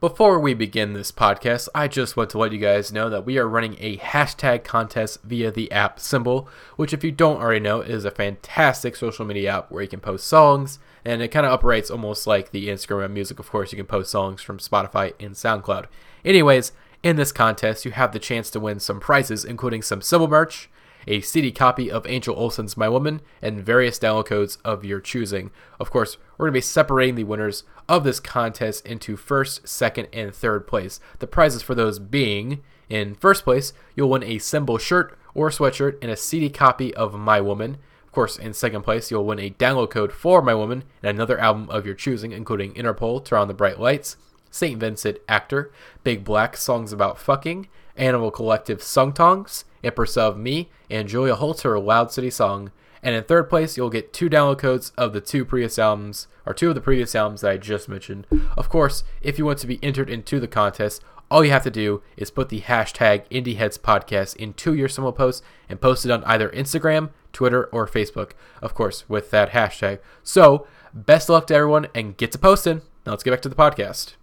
Before we begin this podcast, I just want to let you guys know that we are running a hashtag contest via the app Symbol, which if you don't already know is a fantastic social media app where you can post songs, and it kind of operates almost like the Instagram music. Of course, you can post songs from Spotify and SoundCloud. Anyways, in this contest, you have the chance to win some prizes, including some Symbol merch, a CD copy of Angel Olsen's My Woman, and various download codes of your choosing. Of course, we're going to be separating the winners of this contest into first, second, and third place. The prizes for those being, in first place, you'll win a Symbol shirt or sweatshirt and a CD copy of My Woman. Of course, in second place, you'll win a download code for My Woman and another album of your choosing, including Interpol, Turn on the Bright Lights, St. Vincent, Actor, Big Black, Songs About Fucking, Animal Collective, Sung Tongs, Empress of Me, and Julia Holter, Loud City Song. And in third place, you'll get 2 download codes of the 2 previous albums, or 2 of the previous albums that I just mentioned. Of course, if you want to be entered into the contest, all you have to do is put the hashtag IndieHeadsPodcast into your Symbol post and post it on either Instagram, Twitter, or Facebook, of course, with that hashtag. So, best of luck to everyone, and get to posting. Now let's get back to the podcast.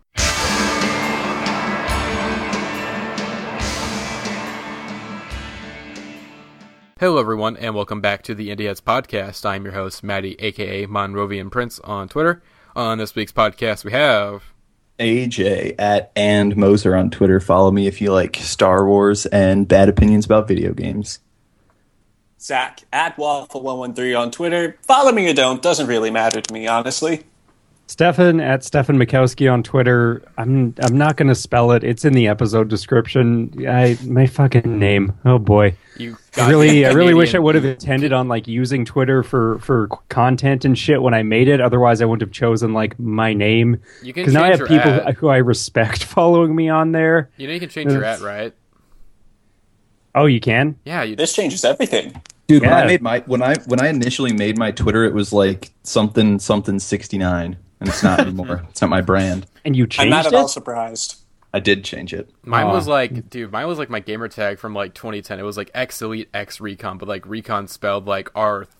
Hello everyone, and welcome back to the Indie Heads Podcast. I'm your host, Maddie, aka Monrovian Prince on Twitter. On this week's podcast, we have AJ at and Moser on Twitter. Follow me if you like Star Wars and bad opinions about video games. Zach at Waffle113 on Twitter. Follow me or don't, doesn't really matter to me, honestly. Stefan at Stefan Mikowski on Twitter. I'm not going to spell it. It's in the episode description. My fucking name. Oh boy. I really wish I would have intended on like using Twitter for content and shit when I made it. Otherwise, I wouldn't have chosen like my name. Because now I have people who I respect following me on there. You know you can change your @ right? Oh, you can? Yeah. This changes everything. Dude, Yeah. when I initially made my Twitter, it was like something 69. And it's not anymore. It's not my brand. And you changed I'm not it? at all surprised. I did change it. Mine was like my gamer tag from like 2010. It was like X Elite X Recon, but like Recon spelled like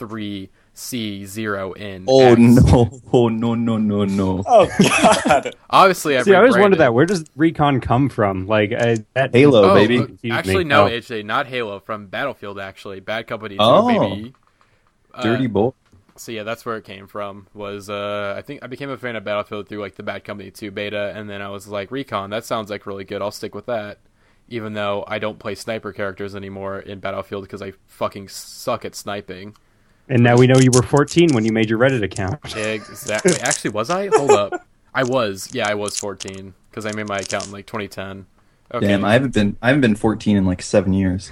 R3C0N. Oh no! Oh no! Oh, God. Obviously, I always wondered that. Where does Recon come from? Like that Halo, baby. Actually, no, AJ, not Halo. From Battlefield, actually. Bad Company 2, baby. Dirty boy. So yeah, that's where it came from. Was I think I became a fan of Battlefield through like the Bad Company 2 beta, and then I was like, Recon, that sounds like really good. I'll stick with that. Even though I don't play sniper characters anymore in Battlefield because I fucking suck at sniping. And now we know you were 14 when you made your Reddit account. Exactly. Actually, was I? Hold up. I was 14 because I made my account in like 2010. Okay. Damn, I haven't been 14 in like 7 years.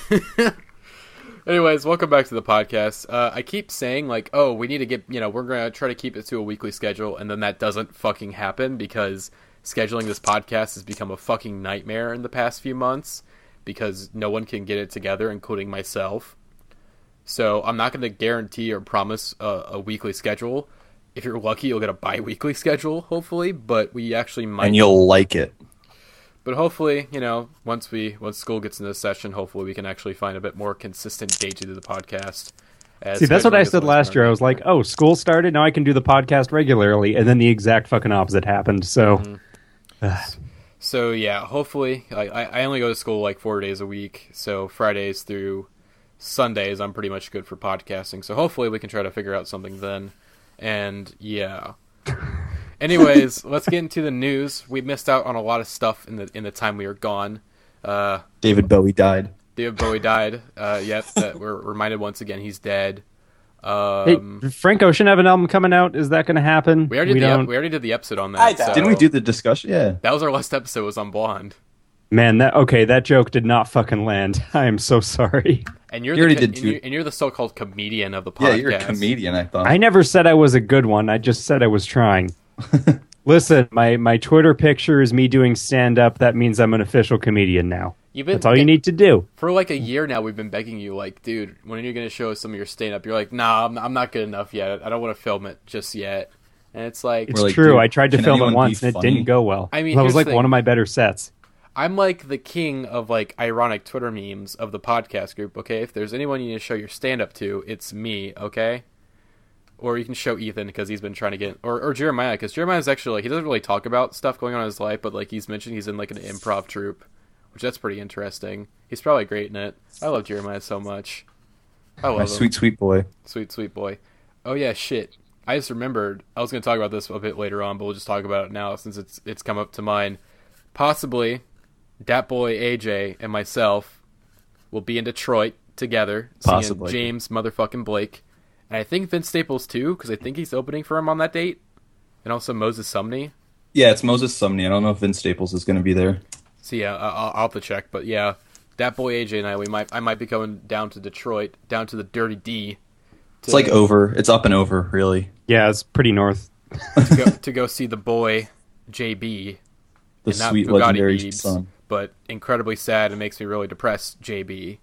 Anyways, welcome back to the podcast. I keep saying, like, oh, we need to get, we're going to try to keep it to a weekly schedule, and then that doesn't fucking happen because scheduling this podcast has become a fucking nightmare in the past few months because no one can get it together, including myself. So I'm not going to guarantee or promise a weekly schedule. If you're lucky, you'll get a bi-weekly schedule, hopefully, but we actually might. And you'll like it. But hopefully, once school gets into session, hopefully we can actually find a bit more consistent day to do the podcast. See, that's what I said last year. I was like, oh, school started, now I can do the podcast regularly. And then the exact fucking opposite happened, so... So, yeah, hopefully... I only go to school like 4 days a week, so Fridays through Sundays I'm pretty much good for podcasting. So hopefully we can try to figure out something then. And, yeah... Anyways, let's get into the news. We missed out on a lot of stuff in the time we were gone. David Bowie died. Yep, we're reminded once again he's dead. Hey, Frank Ocean have an album coming out. Is that going to happen? We already did the episode on that. So. Didn't we do the discussion? Yeah. That was our last episode. Was on Blonde. Man, that joke did not fucking land. I am so sorry. And you're the so-called comedian of the podcast. Yeah, you're a comedian, I thought. I never said I was a good one. I just said I was trying. Listen, my Twitter picture is me doing stand-up. That means I'm an official comedian now. That's all you need to do. For like a year now, we've been begging you, like, dude, when are you going to show us some of your stand-up? You're like, nah, I'm not good enough yet. I don't want to film it just yet. And it's like... It's true. Dude, I tried to film it once, and it didn't go well. I mean, that was like one of my better sets. I'm like the king of like ironic Twitter memes of the podcast group, okay? If there's anyone you need to show your stand-up to, it's me, okay? Or you can show Ethan because he's been trying to get, or Jeremiah, because Jeremiah's actually like, he doesn't really talk about stuff going on in his life, but like he's mentioned he's in like an improv troupe, which that's pretty interesting. He's probably great in it. I love Jeremiah so much. I love him. Sweet boy. Sweet boy. Oh yeah, shit. I just remembered. I was going to talk about this a bit later on, but we'll just talk about it now since it's come up to mind. Possibly, Dat Boy AJ and myself will be in Detroit together, Possibly. seeing James motherfucking Blake. And I think Vince Staples too, because I think he's opening for him on that date. And also Moses Sumney. Yeah, it's Moses Sumney. I don't know if Vince Staples is going to be there. So yeah, I'll have to check. But yeah, Dat Boy AJ and I might be going down to Detroit, down to the Dirty D. It's like over. It's up and over, really. Yeah, it's pretty north. to go see the boy JB. The sweet legendary Biebs, son. But incredibly sad and makes me really depressed, JB.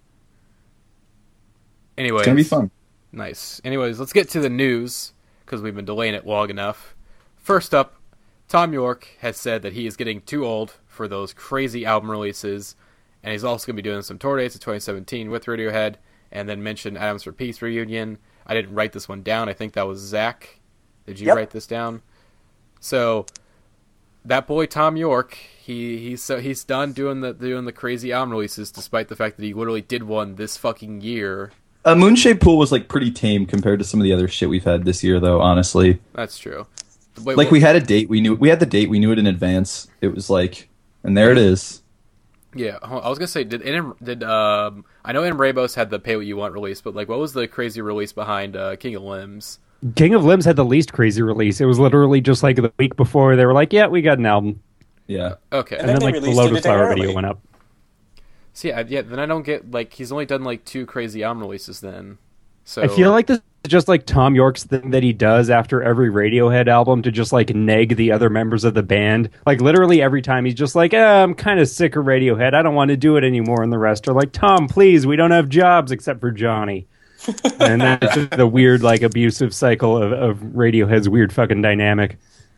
Anyways, it's going to be fun. Nice. Anyways, let's get to the news, because we've been delaying it long enough. First up, Thom Yorke has said that he is getting too old for those crazy album releases, and he's also going to be doing some tour dates in 2017 with Radiohead, and then mentioned Atoms for Peace reunion. I didn't write this one down. I think that was Zach. Did you write this down? So, that boy Thom Yorke, he's done doing the crazy album releases, despite the fact that he literally did one this fucking year. Moonshaped Pool was like pretty tame compared to some of the other shit we've had this year, though. Honestly, that's true. We had a date. We knew the date. We knew it in advance. It was like, and there it is. Yeah, I was gonna say, I know In Rainbows had the Pay What You Want release, but like, what was the crazy release behind King of Limbs? King of Limbs had the least crazy release. It was literally just like the week before they were like, "Yeah, we got an album." Yeah. Okay. And then like the Lotus Flower video went up. So yeah, then I don't get, like, he's only done like 2 crazy album releases then. So I feel like this is just like Thom Yorke's thing that he does after every Radiohead album to just like neg the other members of the band. Like literally every time he's just like, I'm kind of sick of Radiohead. I don't want to do it anymore. And the rest are like, Tom, please, we don't have jobs except for Johnny. And that's just the weird like abusive cycle of Radiohead's weird fucking dynamic.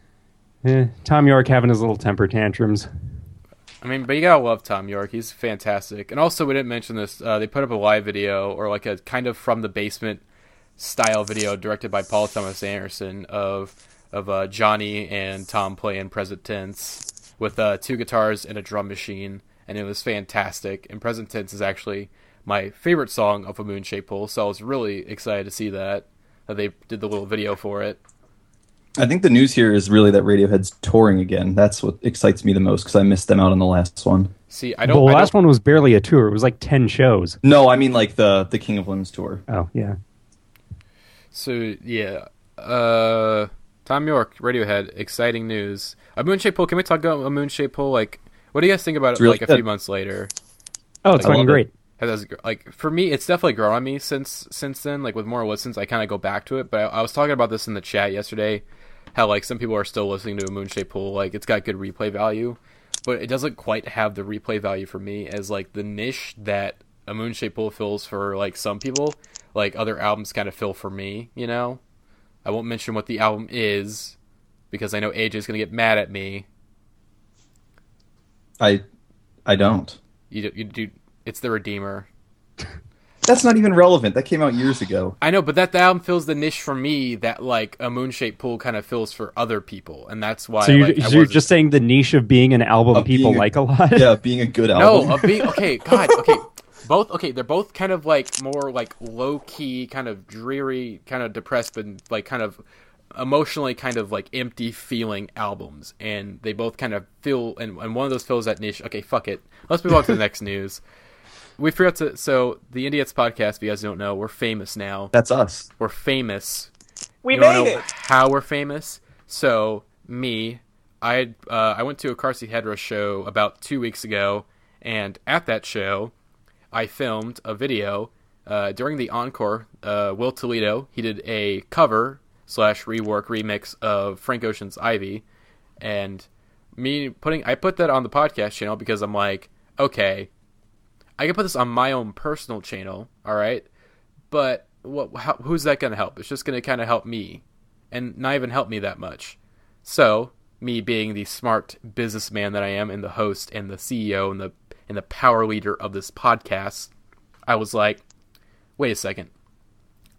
Thom Yorke having his little temper tantrums. I mean, but you gotta love Thom Yorke. He's fantastic. And also, we didn't mention this. They put up a live video, or like a kind of from the basement style video, directed by Paul Thomas Anderson of Johnny and Tom playing present tense with 2 guitars and a drum machine, and it was fantastic. And present tense is actually my favorite song of A Moonshaped Pool, so I was really excited to see that they did the little video for it. I think the news here is really that Radiohead's touring again. That's what excites me the most, because I missed them out on the last one. See, the last one was barely a tour. It was like 10 shows. No, I mean like the King of Limbs tour. Oh, yeah. So, yeah. Thom Yorke, Radiohead, exciting news. A Moonshaped Pool, can we talk about A Moonshaped Pool? Like, what do you guys think about it really like a few months later? Oh, it's fucking great. Like, for me, it's definitely grown on me since then. Like, with more listens, I kind of go back to it. But I was talking about this in the chat yesterday, how like some people are still listening to A Moonshaped Pool. Like, it's got good replay value, but it doesn't quite have the replay value for me as like the niche that A Moonshaped Pool fills for like some people. Like other albums kind of fill for me, you know. I won't mention what the album is because I know AJ's gonna get mad at me. I don't. You do. It's The Redeemer. That's not even relevant. That came out years ago. I know, but that album fills the niche for me that like A Moonshaped Pool kind of fills for other people, and that's why. So you're just saying the niche of being an album people like a lot. Yeah, being a good album. No, okay, God, okay. Both okay. They're both kind of like more like low key, kind of dreary, kind of depressed, but like kind of emotionally kind of like empty feeling albums, and they both kind of fill. And one of those fills that niche. Okay, fuck it. Let's move on to the next news. We forgot to. So the Indie Hits podcast, if you guys don't know, we're famous now. That's us. We're famous. We made it. How we're famous? So I went to a Car Seat Headrest show about 2 weeks ago, and at that show, I filmed a video during the encore. Will Toledo, he did a cover / rework remix of Frank Ocean's Ivy, and I put that on the podcast channel because I'm like, okay, I can put this on my own personal channel, all right, but who's that going to help? It's just going to kind of help me, and not even help me that much. So, me being the smart businessman that I am, and the host, and the CEO, and the power leader of this podcast, I was like, wait a second.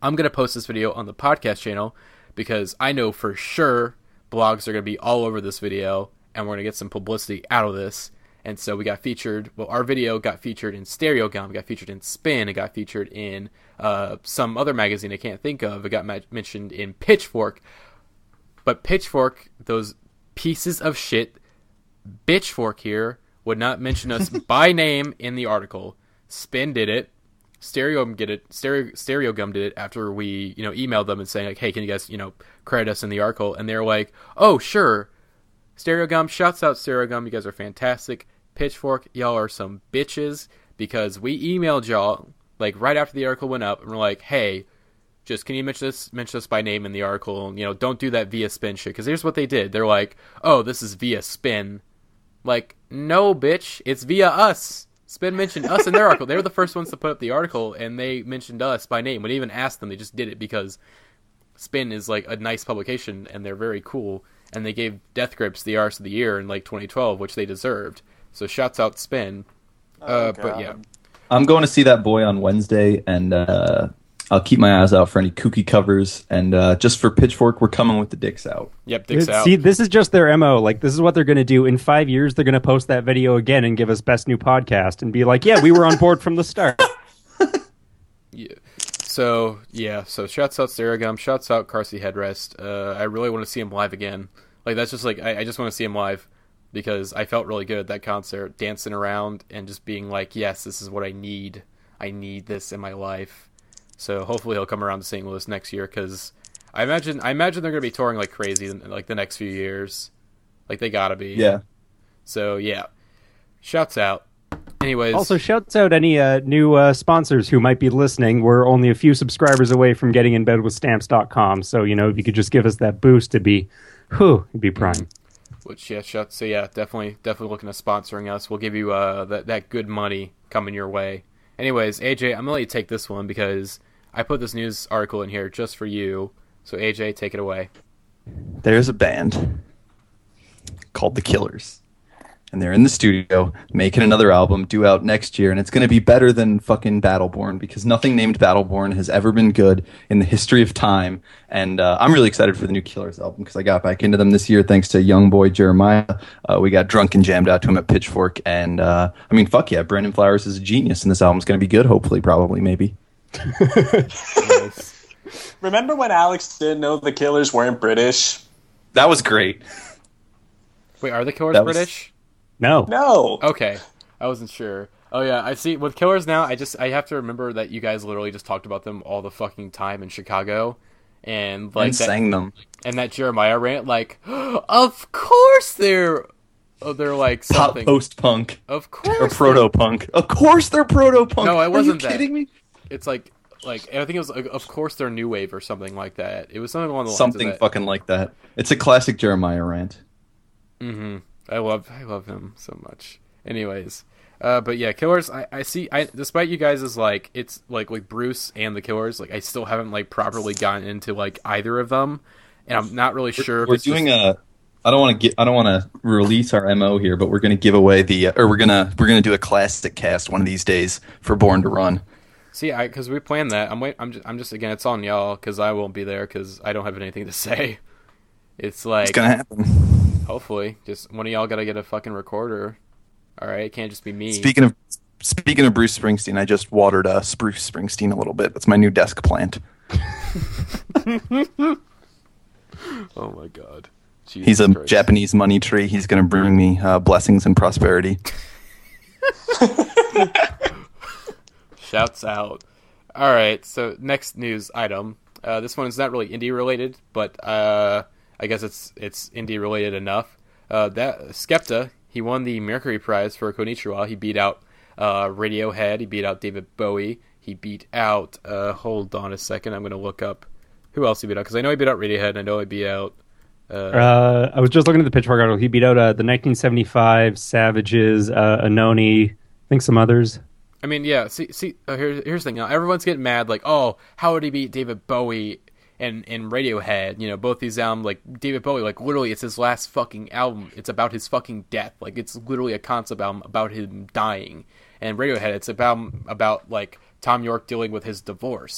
I'm going to post this video on the podcast channel because I know for sure blogs are going to be all over this video, and we're going to get some publicity out of this. And so we got featured, our video got featured in Stereogum, got featured in Spin, it got featured in some other magazine I can't think of. It got mentioned in Pitchfork. But Pitchfork, those pieces of shit, Bitchfork here, would not mention us by name in the article. Spin did it. Stereogum did it. Stereogum did it after we, emailed them and saying like, hey, can you guys, credit us in the article? And they're like, oh, sure. Stereogum, shouts out Stereogum. You guys are fantastic. Pitchfork, y'all are some bitches because we emailed y'all like right after the article went up and we're like, hey, just can you mention us by name in the article? And, don't do that via Spin shit. Because here's what they did. They're like, oh, this is via Spin. Like, no, bitch, it's via us. Spin mentioned us in their article. They were the first ones to put up the article, and they mentioned us by name. We didn't even ask them. They just did it because Spin is, like, a nice publication, and they're very cool. And they gave Death Grips the Arse of the Year in, like, 2012, which they deserved. So shouts out Spin. But, yeah. I'm going to see that boy on Wednesday, and I'll keep my eyes out for any kooky covers. And just for Pitchfork, we're coming with the dicks out. Yep, dicks out. See, this is just their MO. Like, this is what they're going to do. In 5 years, they're going to post that video again and give us Best New Podcast and be like, yeah, we were on board from the start. Yeah. So shouts out Stereogum, shouts out Carsey Headrest. I really want to see him live again. Like, that's just like, I just want to see him live because I felt really good at that concert, dancing around and just being like, yes, this is what I need. I need this in my life. So hopefully he'll come around to St. Louis next year because I imagine they're going to be touring like crazy in like the next few years. Like they gotta be. Yeah. So yeah, shouts out. Anyways, also shouts out any new sponsors who might be listening. We're only a few subscribers away from getting in bed with stamps.com. So if you could just give us that boost, it'd be prime. Which shouts. So yeah, definitely looking at sponsoring us. We'll give you that good money coming your way. Anyways, AJ, I'm going to let you take this one because I put this news article in here just for you. So, AJ, take it away. There's a band called The Killers. And they're in the studio making another album due out next year. And it's going to be better than fucking Battleborn because nothing named Battleborn has ever been good in the history of time. And I'm really excited for the new Killers album because I got back into them this year thanks to young boy Jeremiah. We got drunk and jammed out to him at Pitchfork. And fuck yeah, Brandon Flowers is a genius. And this album's going to be good, hopefully, probably, maybe. Nice. Remember when Alex didn't know the Killers weren't British? That was great. Wait, are the Killers British? No. Okay. I wasn't sure. Oh yeah, I see. With Killers now, I have to remember that you guys literally just talked about them all the fucking time in Chicago. And like sang them. And that Jeremiah rant, like, of course they're like something. Pop post-punk. Of course. Or proto-punk. Of course they're proto-punk. No, it wasn't that. Are you kidding me? It's like I think it was like, of course they're new wave or something like that. It was something along the lines something of that. Fucking like that. It's a classic Jeremiah rant. Mm-hmm. I love him so much. Anyways, but yeah, Killers. I see. Despite you guys is like it's like Bruce and the Killers. Like I still haven't like properly gotten into like either of them, and I'm not really sure. We're doing a. I don't want to release our MO here, but we're going to give away we're gonna do a classic cast one of these days for Born to Run. See, because we planned that. I'm just again, it's on y'all because I won't be there because I don't have anything to say. It's like it's gonna happen. Hopefully, just one of y'all gotta get a fucking recorder. All right, it can't just be me. Speaking of Bruce Springsteen, I just watered Spruce Springsteen a little bit. That's my new desk plant. Oh my god, Jesus he's a Christ. Japanese money tree. He's gonna bring me blessings and prosperity. Shouts out. All right, so next news item. This one is not really indie related, but I guess it's indie related enough. That Skepta, he won the Mercury Prize for Konnichiwa. He beat out Radiohead. He beat out David Bowie. He beat out. Hold on a second. I'm going to look up who else he beat out because I know he beat out Radiohead. I know he beat out. I was just looking at the Pitchfork article. He beat out the 1975 Savages, Anoni, I think some others. I mean, yeah. See. Here's the thing. Now everyone's getting mad. Like, oh, how would he beat David Bowie and Radiohead? Both these albums. Like David Bowie, like literally, it's his last fucking album. It's about his fucking death. Like it's literally a concept album about him dying. And Radiohead, it's about like Tom York dealing with his divorce.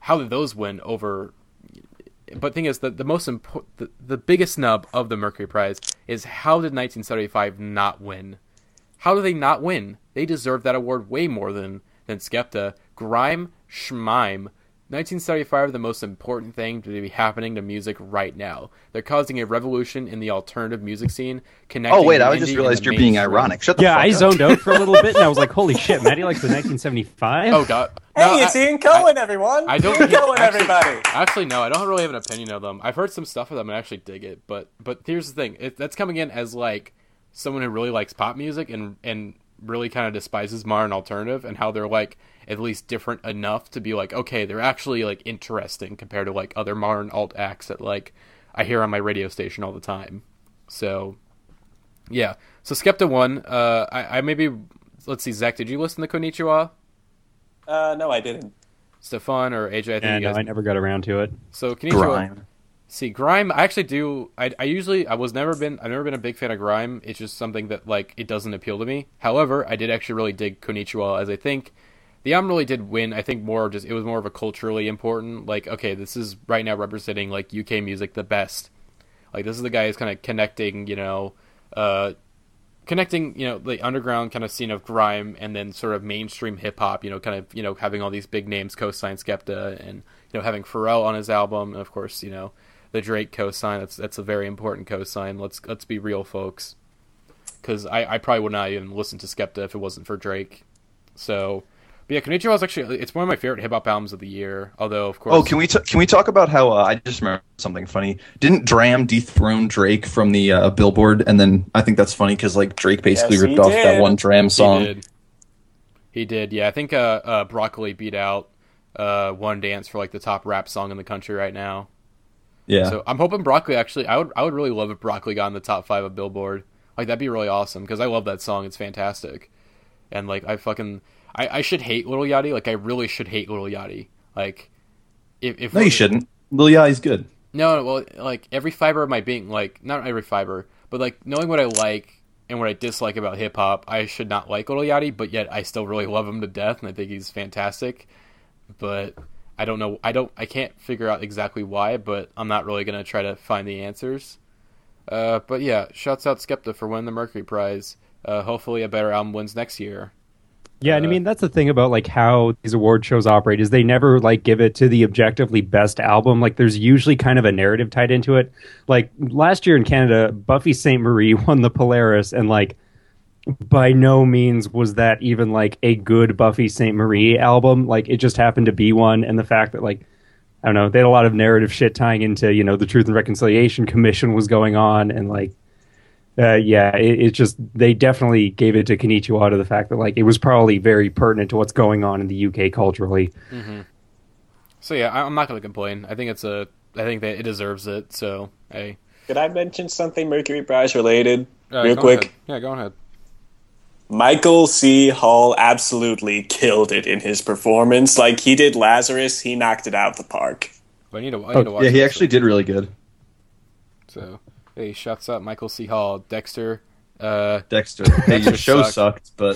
how did those win over? But the thing is, the most important, the biggest snub of the Mercury Prize is how did 1975 not win? How do they not win? They deserve that award way more than Skepta. Grime, Schmime. 1975, the most important thing to be happening to music right now. They're causing a revolution in the alternative music scene. Oh wait, I just realized you're being ironic. Shut the fuck up. Yeah, I zoned out for a little bit, and I was like, "Holy shit, Maddie likes the 1975." Oh god. Hey, it's Ian Cohen, everyone. I don't Ian Cohen, everybody. Actually, no, I don't really have an opinion of them. I've heard some stuff of them and I actually dig it. But here's the thing: that's coming in as like someone who really likes pop music and really kind of despises modern alternative, and how they're like at least different enough to be like, okay, they're actually like interesting compared to like other modern alt acts that like I hear on my radio station all the time. So yeah, so Skepta won. I maybe, let's see, Zach, did you listen to Konnichiwa? No, I didn't. Stefan or AJ, I think you guys... I never got around to it. So Konnichiwa. Grime. See, Grime, I actually do. I've never been a big fan of Grime. It's just something that like it doesn't appeal to me. However, I did actually really dig Konnichiwa, as I think the album really did win. I think more just it was more of a culturally important. Like, okay, this is right now representing like UK music the best. Like, this is the guy who's kind of connecting, the underground kind of scene of grime and then sort of mainstream hip hop. Having all these big names co-sign Skepta, and having Pharrell on his album, and of course the Drake co-sign. That's a very important co-sign. Let's be real, folks. Because I probably would not even listen to Skepta if it wasn't for Drake. So. But yeah, Konnichiwa is actually, it's one of my favorite hip hop albums of the year. Although, of course. Oh, can we talk about how I just remember something funny? Didn't Dram dethrone Drake from the Billboard? And then I think that's funny because like Drake basically ripped off that one Dram song. He did. Yeah, I think Broccoli beat out One Dance for like the top rap song in the country right now. Yeah. So I'm hoping Broccoli actually. I would really love if Broccoli got in the top 5 of Billboard. Like, that'd be really awesome because I love that song. It's fantastic. And like I should hate Lil Yachty. Like, I really should hate Lil Yachty. Like, if no, you shouldn't. Lil Yachty's good. No, well, like every fiber of my being, like not every fiber, but like knowing what I like and what I dislike about hip hop, I should not like Lil Yachty, but yet I still really love him to death, and I think he's fantastic. But I don't know. I can't figure out exactly why, but I'm not really gonna try to find the answers. But yeah, shouts out Skepta for winning the Mercury Prize. Hopefully, a better album wins next year. Yeah, and I mean, that's the thing about like how these award shows operate is they never like give it to the objectively best album. Like, there's usually kind of a narrative tied into it. Like last year in Canada, Buffy St. Marie won the Polaris, and like by no means was that even like a good Buffy St. Marie album. Like, it just happened to be one, and the fact that like I don't know, they had a lot of narrative shit tying into the Truth and Reconciliation Commission was going on, and like. It just, they definitely gave it to Konnichiwa to the fact that like it was probably very pertinent to what's going on in the UK culturally. Mm-hmm. So yeah, I'm not going to complain. I think that it deserves it. So hey, could I mention something Mercury Prize related real quick? Ahead. Yeah, go ahead. Michael C. Hall absolutely killed it in his performance. Like, he did Lazarus, he knocked it out the park. But I need to watch. Yeah, he actually did really good. So. Hey, shuts up, Michael C. Hall, Dexter. Dexter. Hey, your show sucked, but...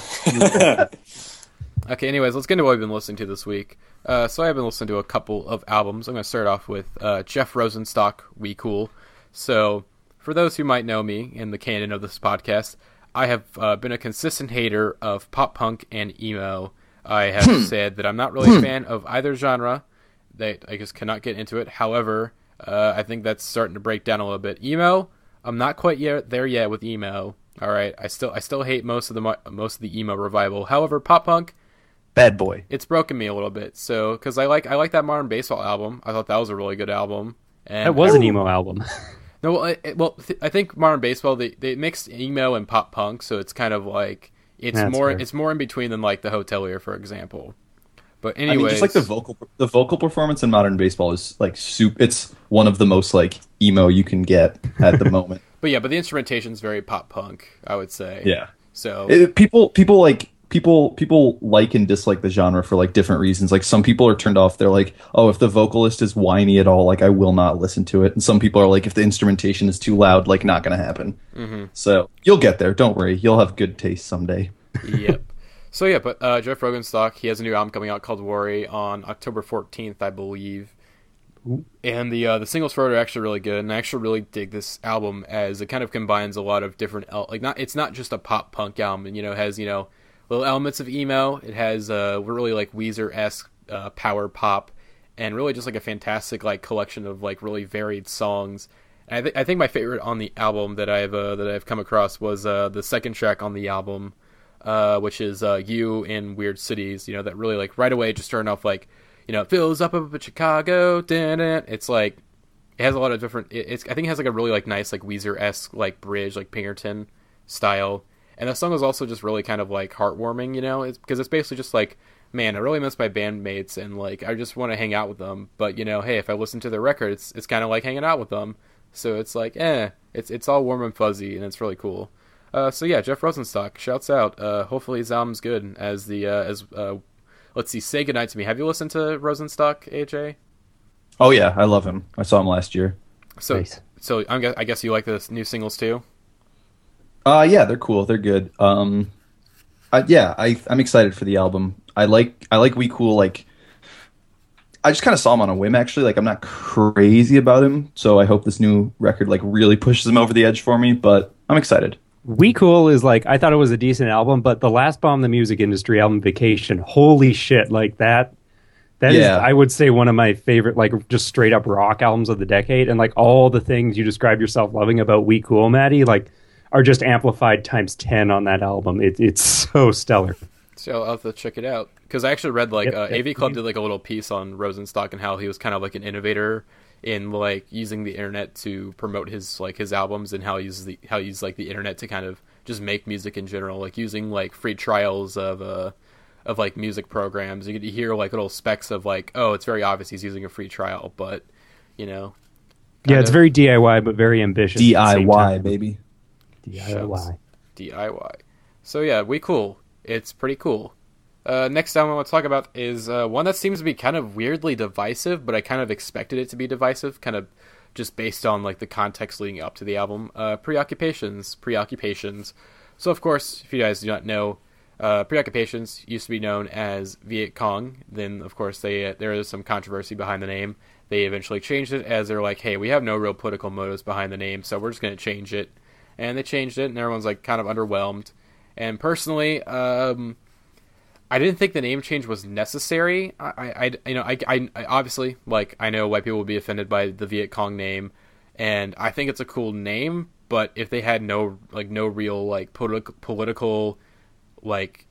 Okay, anyways, let's get into what I've been listening to this week. So I've been listening to a couple of albums. I'm going to start off with Jeff Rosenstock, We Cool. So, for those who might know me in the canon of this podcast, I have been a consistent hater of pop punk and emo. I have said that I'm not really a fan of either genre. That I just cannot get into it. However... I think that's starting to break down a little bit. Emo, I'm not quite there yet with emo. All right, I still hate most of the emo revival. However, pop punk, bad boy, it's broken me a little bit. So because I like that Modern Baseball album, I thought that was a really good album. And that was an emo album. No, I think Modern Baseball they mixed emo and pop punk, so it's kind of like it's more in between than like the Hotelier, for example. But anyways, I mean, just like the vocal performance in Modern Baseball is like it's one of the most like emo you can get at the moment. But the instrumentation is very pop punk, I would say. Yeah. So people like and dislike the genre for like different reasons. Like, some people are turned off. They're like, oh, if the vocalist is whiny at all, like I will not listen to it. And some people are like, if the instrumentation is too loud, like not going to happen. Mm-hmm. So you'll get there. Don't worry. You'll have good taste someday. Yep. So yeah, but Jeff Rosenstock, he has a new album coming out called Worry on October 14th, I believe. Ooh. And the singles for it are actually really good, and I actually really dig this album as it kind of combines a lot of different it's not just a pop punk album, and it has little elements of emo. It has really like Weezer-esque power pop, and really just like a fantastic like collection of like really varied songs. And I think my favorite on the album that I've come across was the second track on the album, which is You in Weird Cities. That really like right away just starting off like, it fills up Chicago. It's like it has a lot of different. I think it has like a really like nice like Weezer-esque like bridge, like Pinkerton style. And the song is also just really kind of like heartwarming, because it's basically just like, man, I really miss my bandmates and like I just want to hang out with them. But hey, if I listen to their records, it's kind of like hanging out with them. So it's like, it's all warm and fuzzy, and it's really cool. So yeah, Jeff Rosenstock, shouts out. Hopefully his album's good. Let's see, Say Goodnight to Me. Have you listened to Rosenstock, AJ? Oh yeah, I love him. I saw him last year. So, nice. So I guess you like the new singles too? Yeah, they're cool. They're good. I'm excited for the album. I like We Cool. Like, I just kind of saw him on a whim, actually. Like, I'm not crazy about him, so I hope this new record like really pushes him over the edge for me. But I'm excited. We Cool is like, I thought it was a decent album, but the Last Bomb the Music Industry album, Vacation, holy shit, like that is, I would say, one of my favorite, like, just straight up rock albums of the decade. And like all the things you describe yourself loving about We Cool, Maddie, like, are just amplified times 10 on that album. It's so stellar. So I'll have to check it out, because I actually read like AV Club did like a little piece on Rosenstock and how he was kind of like an innovator in like using the internet to promote his albums, and how he uses the internet to kind of just make music in general, like using like free trials of like music programs. You hear like little specks of like, oh, it's very obvious he's using a free trial, but it's very DIY but very ambitious. DIY, baby. DIY. So yeah, We Cool. It's pretty cool. Next album I want to talk about is one that seems to be kind of weirdly divisive, but I kind of expected it to be divisive, kind of just based on like the context leading up to the album. Preoccupations. So of course, if you guys do not know, Preoccupations used to be known as Viet Cong. Then of course there is some controversy behind the name. They eventually changed it, as they're like, hey, we have no real political motives behind the name, so we're just going to change it. And they changed it, and everyone's like kind of underwhelmed. And personally, I didn't think the name change was necessary. I obviously, like, I know white people would be offended by the Viet Cong name, and I think it's a cool name. But if they had no real like political, like,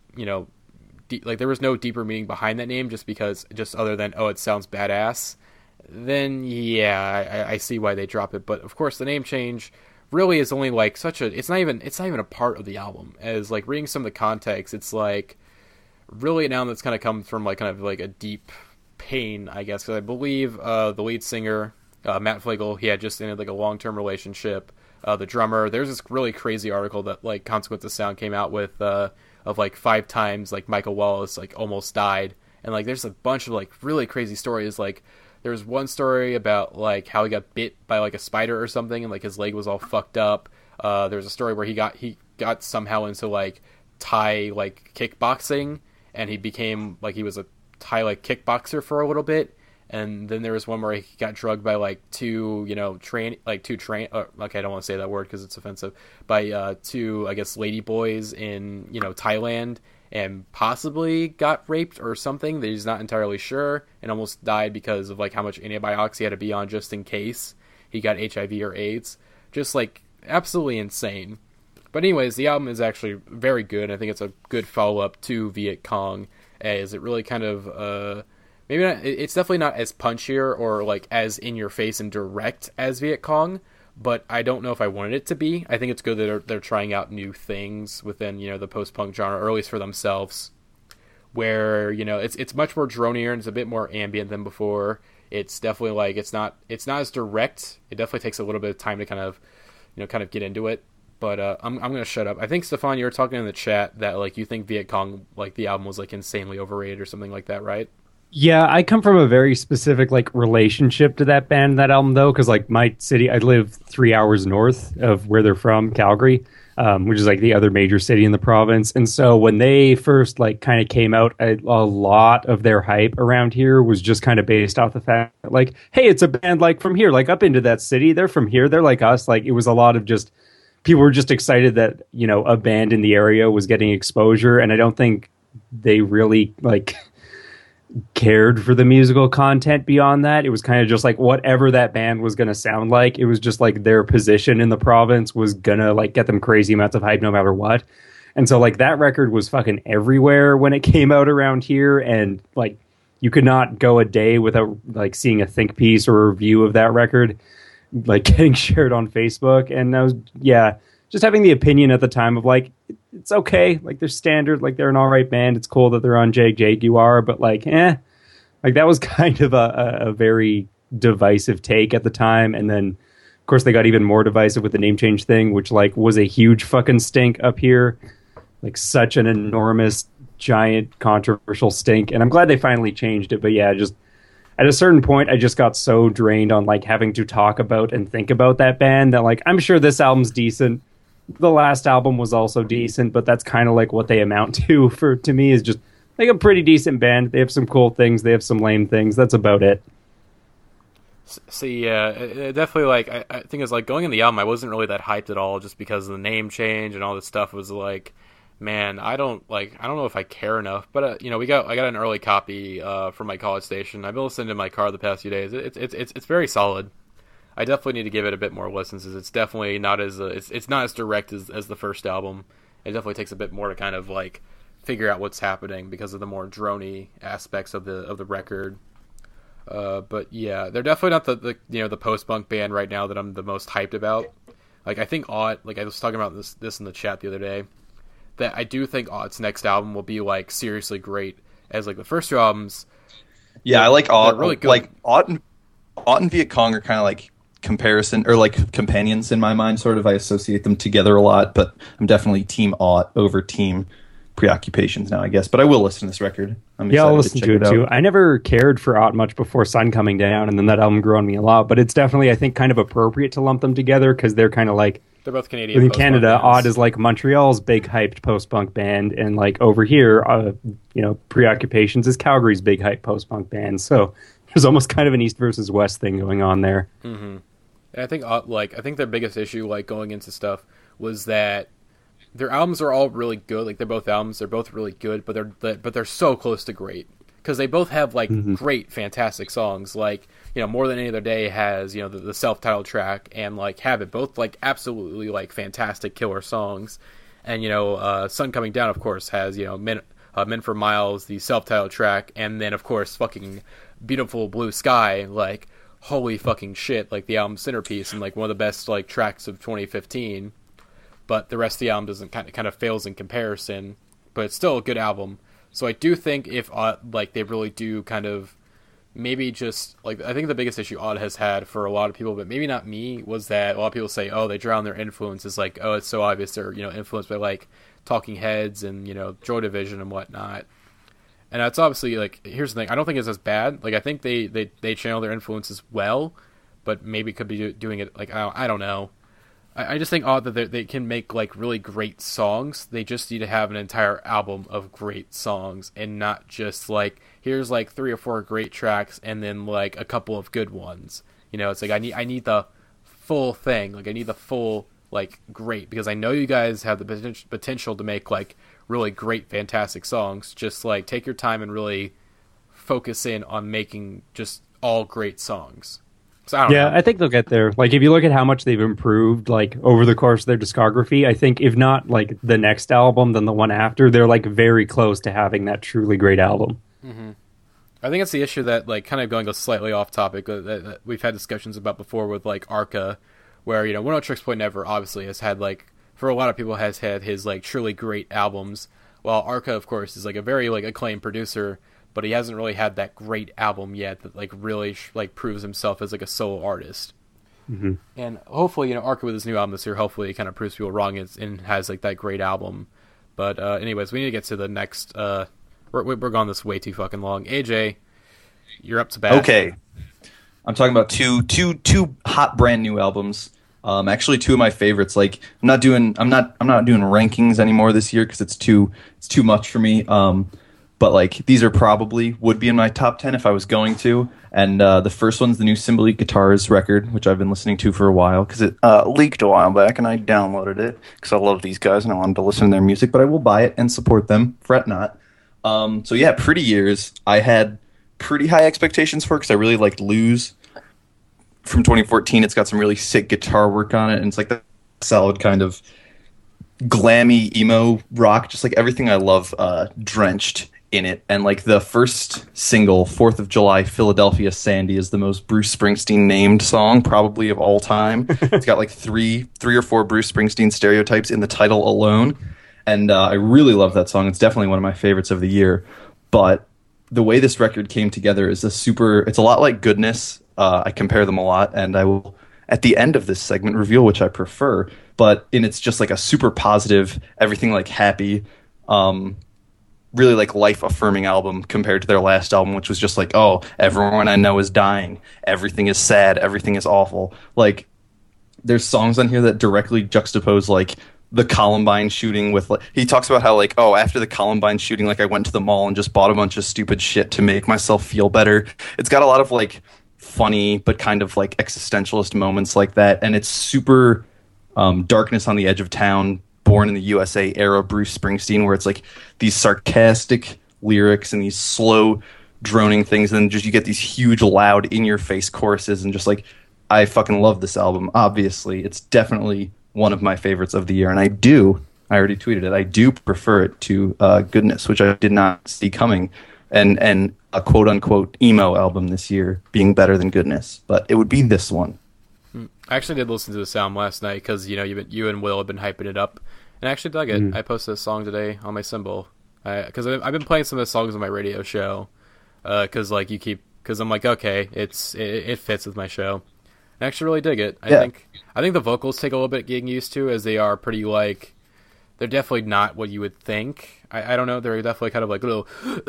like there was no deeper meaning behind that name, just other than, oh, it sounds badass, then yeah, I see why they drop it. But of course, the name change really is only like it's not even a part of the album. As like reading some of the context, it's like really an album that's kind of come from like kind of like a deep pain, I guess, because I believe the lead singer, Matt Flegel, he had just ended like a long-term relationship. The drummer, there's this really crazy article that like Consequence of Sound came out with of like 5 times like Michael Wallace like almost died, and like there's a bunch of like really crazy stories. Like there's one story about like how he got bit by like a spider or something, and like his leg was all fucked up. There's a story where he got somehow into like Thai like kickboxing, and he became like he was a Thai like kickboxer for a little bit. And then there was one where he got drugged by like two I don't want to say that word because it's offensive, by two, I guess, lady boys in Thailand, and possibly got raped or something that he's not entirely sure, and almost died because of like how much antibiotics he had to be on just in case he got HIV or AIDS. Just like absolutely insane. But anyways, the album is actually very good. I think it's a good follow-up to Viet Cong, as it really kind of maybe not, it's definitely not as punchier or like as in your face and direct as Viet Cong, but I don't know if I wanted it to be. I think it's good that they're trying out new things within the post-punk genre, or at least for themselves, where it's much more dronier and it's a bit more ambient than before. It's definitely like it's not as direct. It definitely takes a little bit of time to kind of get into it. But I'm gonna shut up. I think, Stefan, you were talking in the chat that like you think Viet Cong, like the album, was like insanely overrated or something like that, right? Yeah, I come from a very specific like relationship to that band, that album, though, because like my city, I live 3 hours north of where they're from, Calgary. which is like the other major city in the province. And so when they first like kind of came out, a lot of their hype around here was just kind of based off the fact that, like, hey, it's a band like from here, like up into that city. They're from here. They're like us. Like, it was a lot of just people were just excited that, you know, a band in the area was getting exposure. And I don't think they really like cared for the musical content beyond that. It was kind of just like whatever that band was going to sound like. It was just like their position in the province was going to like get them crazy amounts of hype no matter what. And so like that record was fucking everywhere when it came out around here. And like you could not go a day without like seeing a think piece or a review of that record like getting shared on Facebook. And I was, just having the opinion at the time of like, it's okay. Like they're standard, like they're an all right band. It's cool that they're on Jaguar, but like, like that was kind of a very divisive take at the time. And then of course they got even more divisive with the name change thing, which like was a huge fucking stink up here. Like such an enormous, giant, controversial stink. And I'm glad they finally changed it. But yeah, just at a certain point, I just got so drained on like having to talk about and think about that band that like, I'm sure this album's decent. The last album was also decent, but that's kind of like what they amount to me is just like a pretty decent band. They have some cool things. They have some lame things. That's about it. See, definitely like, I think it's like going in the album, I wasn't really that hyped at all just because of the name change and all this stuff was like, man, I don't know if I care enough, but you know, I got an early copy from my College Station. I've been listening to in my car the past few days. It's very solid. I definitely need to give it a bit more listens. It's definitely not as it's not as direct as the first album. It definitely takes a bit more to kind of like figure out what's happening because of the more drony aspects of the record. But yeah, they're definitely not the post-punk band right now that I'm the most hyped about. Like I think like I was talking about this in the chat the other day, that I do think Ott's next album will be like seriously great as like the first two albums. Yeah, I like Ott. Really good. Like Ott and Viet Cong are kind of like comparison or like companions in my mind. Sort of, I associate them together a lot, but I'm definitely Team Ott over Team Preoccupations now, I guess. But I will listen to this record. I'll listen to it too. I never cared for Ott much before Sun Coming Down, and then that album grew on me a lot. But it's definitely, I think, kind of appropriate to lump them together because they're kind of like, they're both Canadian. In Canada, Ott is like Montreal's big hyped post-punk band, and like over here, Preoccupations is Calgary's big hyped post-punk band. So there's almost kind of an East versus West thing going on there. Mm-hmm. And I think their biggest issue like going into stuff was that their albums are all really good. Like they're both really good, but they're so close to great because they both have like great, fantastic songs. Like, you know, More Than Any Other Day has, you know, the self-titled track and like Habit, both like absolutely like fantastic killer songs. And, you know, Sun Coming Down, of course, has, you know, Men for Miles, the self-titled track, and then of course fucking Beautiful Blue Sky, like holy fucking shit, like the album centerpiece and like one of the best like tracks of 2015. But the rest of the album doesn't kind of fails in comparison, but it's still a good album. So I do think if like they really do kind of maybe just like, I think the biggest issue Odd has had for a lot of people, but maybe not me, was that a lot of people say, oh, they drown their influences. Like, oh, it's so obvious they're, you know, influenced by like Talking Heads and, you know, Joy Division and whatnot. And that's obviously like, here's the thing, I don't think it's as bad. Like I think they channel their influences well, but maybe could be doing it like, I don't know. I just think Odd that they can make like really great songs. They just need to have an entire album of great songs and not just like, here's like 3 or 4 great tracks and then like a couple of good ones. You know, it's like I need the full thing. Like I need the full like great, because I know you guys have the potential to make like really great, fantastic songs. Just like take your time and really focus in on making just all great songs. So I don't know. I think they'll get there. Like if you look at how much they've improved like over the course of their discography, I think if not like the next album, then the one after, they're like very close to having that truly great album. Mm-hmm. I think it's the issue that like kind of going slightly off topic that we've had discussions about before with like Arca, where, you know, One Tricks Point Never obviously has had like, for a lot of people, has had his like truly great albums, while Arca of course is like a very like acclaimed producer, but he hasn't really had that great album yet that like really like proves himself as like a solo artist. Mm-hmm. And hopefully, you know, Arca with his new album this year, hopefully it kind of proves people wrong and has like that great album. But anyways, we need to get to the next. We're gone this way too fucking long. AJ, you're up to bat. Okay, I'm talking about two hot brand new albums. Actually, two of my favorites. Like, I'm not doing rankings anymore this year because it's too much for me. But like, these are probably would be in my top 10 if I was going to. And the first one's the new Cymbal Guitars record, which I've been listening to for a while because it leaked a while back, and I downloaded it because I love these guys and I wanted to listen to their music. But I will buy it and support them. Fret not. So yeah, Pretty Years. I had pretty high expectations for because I really liked Lose from 2014. It's got some really sick guitar work on it, and it's like the solid kind of glammy emo rock, just like everything I love drenched in it. And like the first single, 4th of July, Philadelphia Sandy, is the most Bruce Springsteen named song probably of all time. It's got like three or four Bruce Springsteen stereotypes in the title alone, and I really love that song. It's definitely one of my favorites of the year. But the way this record came together is it's a lot like Goodness. I compare them a lot, and I will at the end of this segment reveal which I prefer. But it's just like a super positive, everything like happy, really like life affirming album compared to their last album, which was just like, oh, everyone I know is dying, everything is sad, everything is awful. Like, there's songs on here that directly juxtapose like the Columbine shooting with, like, he talks about how like, oh, after the Columbine shooting, like I went to the mall and just bought a bunch of stupid shit to make myself feel better. It's got a lot of like funny but kind of like existentialist moments like that, and it's super Darkness on the Edge of Town, Born in the USA era Bruce Springsteen, where it's like these sarcastic lyrics and these slow droning things, and then just you get these huge loud in your face choruses, and just like, I fucking love this album. Obviously it's definitely one of my favorites of the year, and I already tweeted it, I do prefer it to Goodness, which I did not see coming, and a quote-unquote emo album this year being better than Goodness, but it would be this one. I actually did listen to the album last night because, you know, you and Will have been hyping it up, and I actually dug it. I posted a song today on my Cymbal because I've been playing some of the songs on my radio show because I'm like, okay, it fits with my show. I actually really dig it. I think the vocals take a little bit getting used to, as they are pretty like, they're definitely not what you would think. I don't know. They're definitely kind of like little.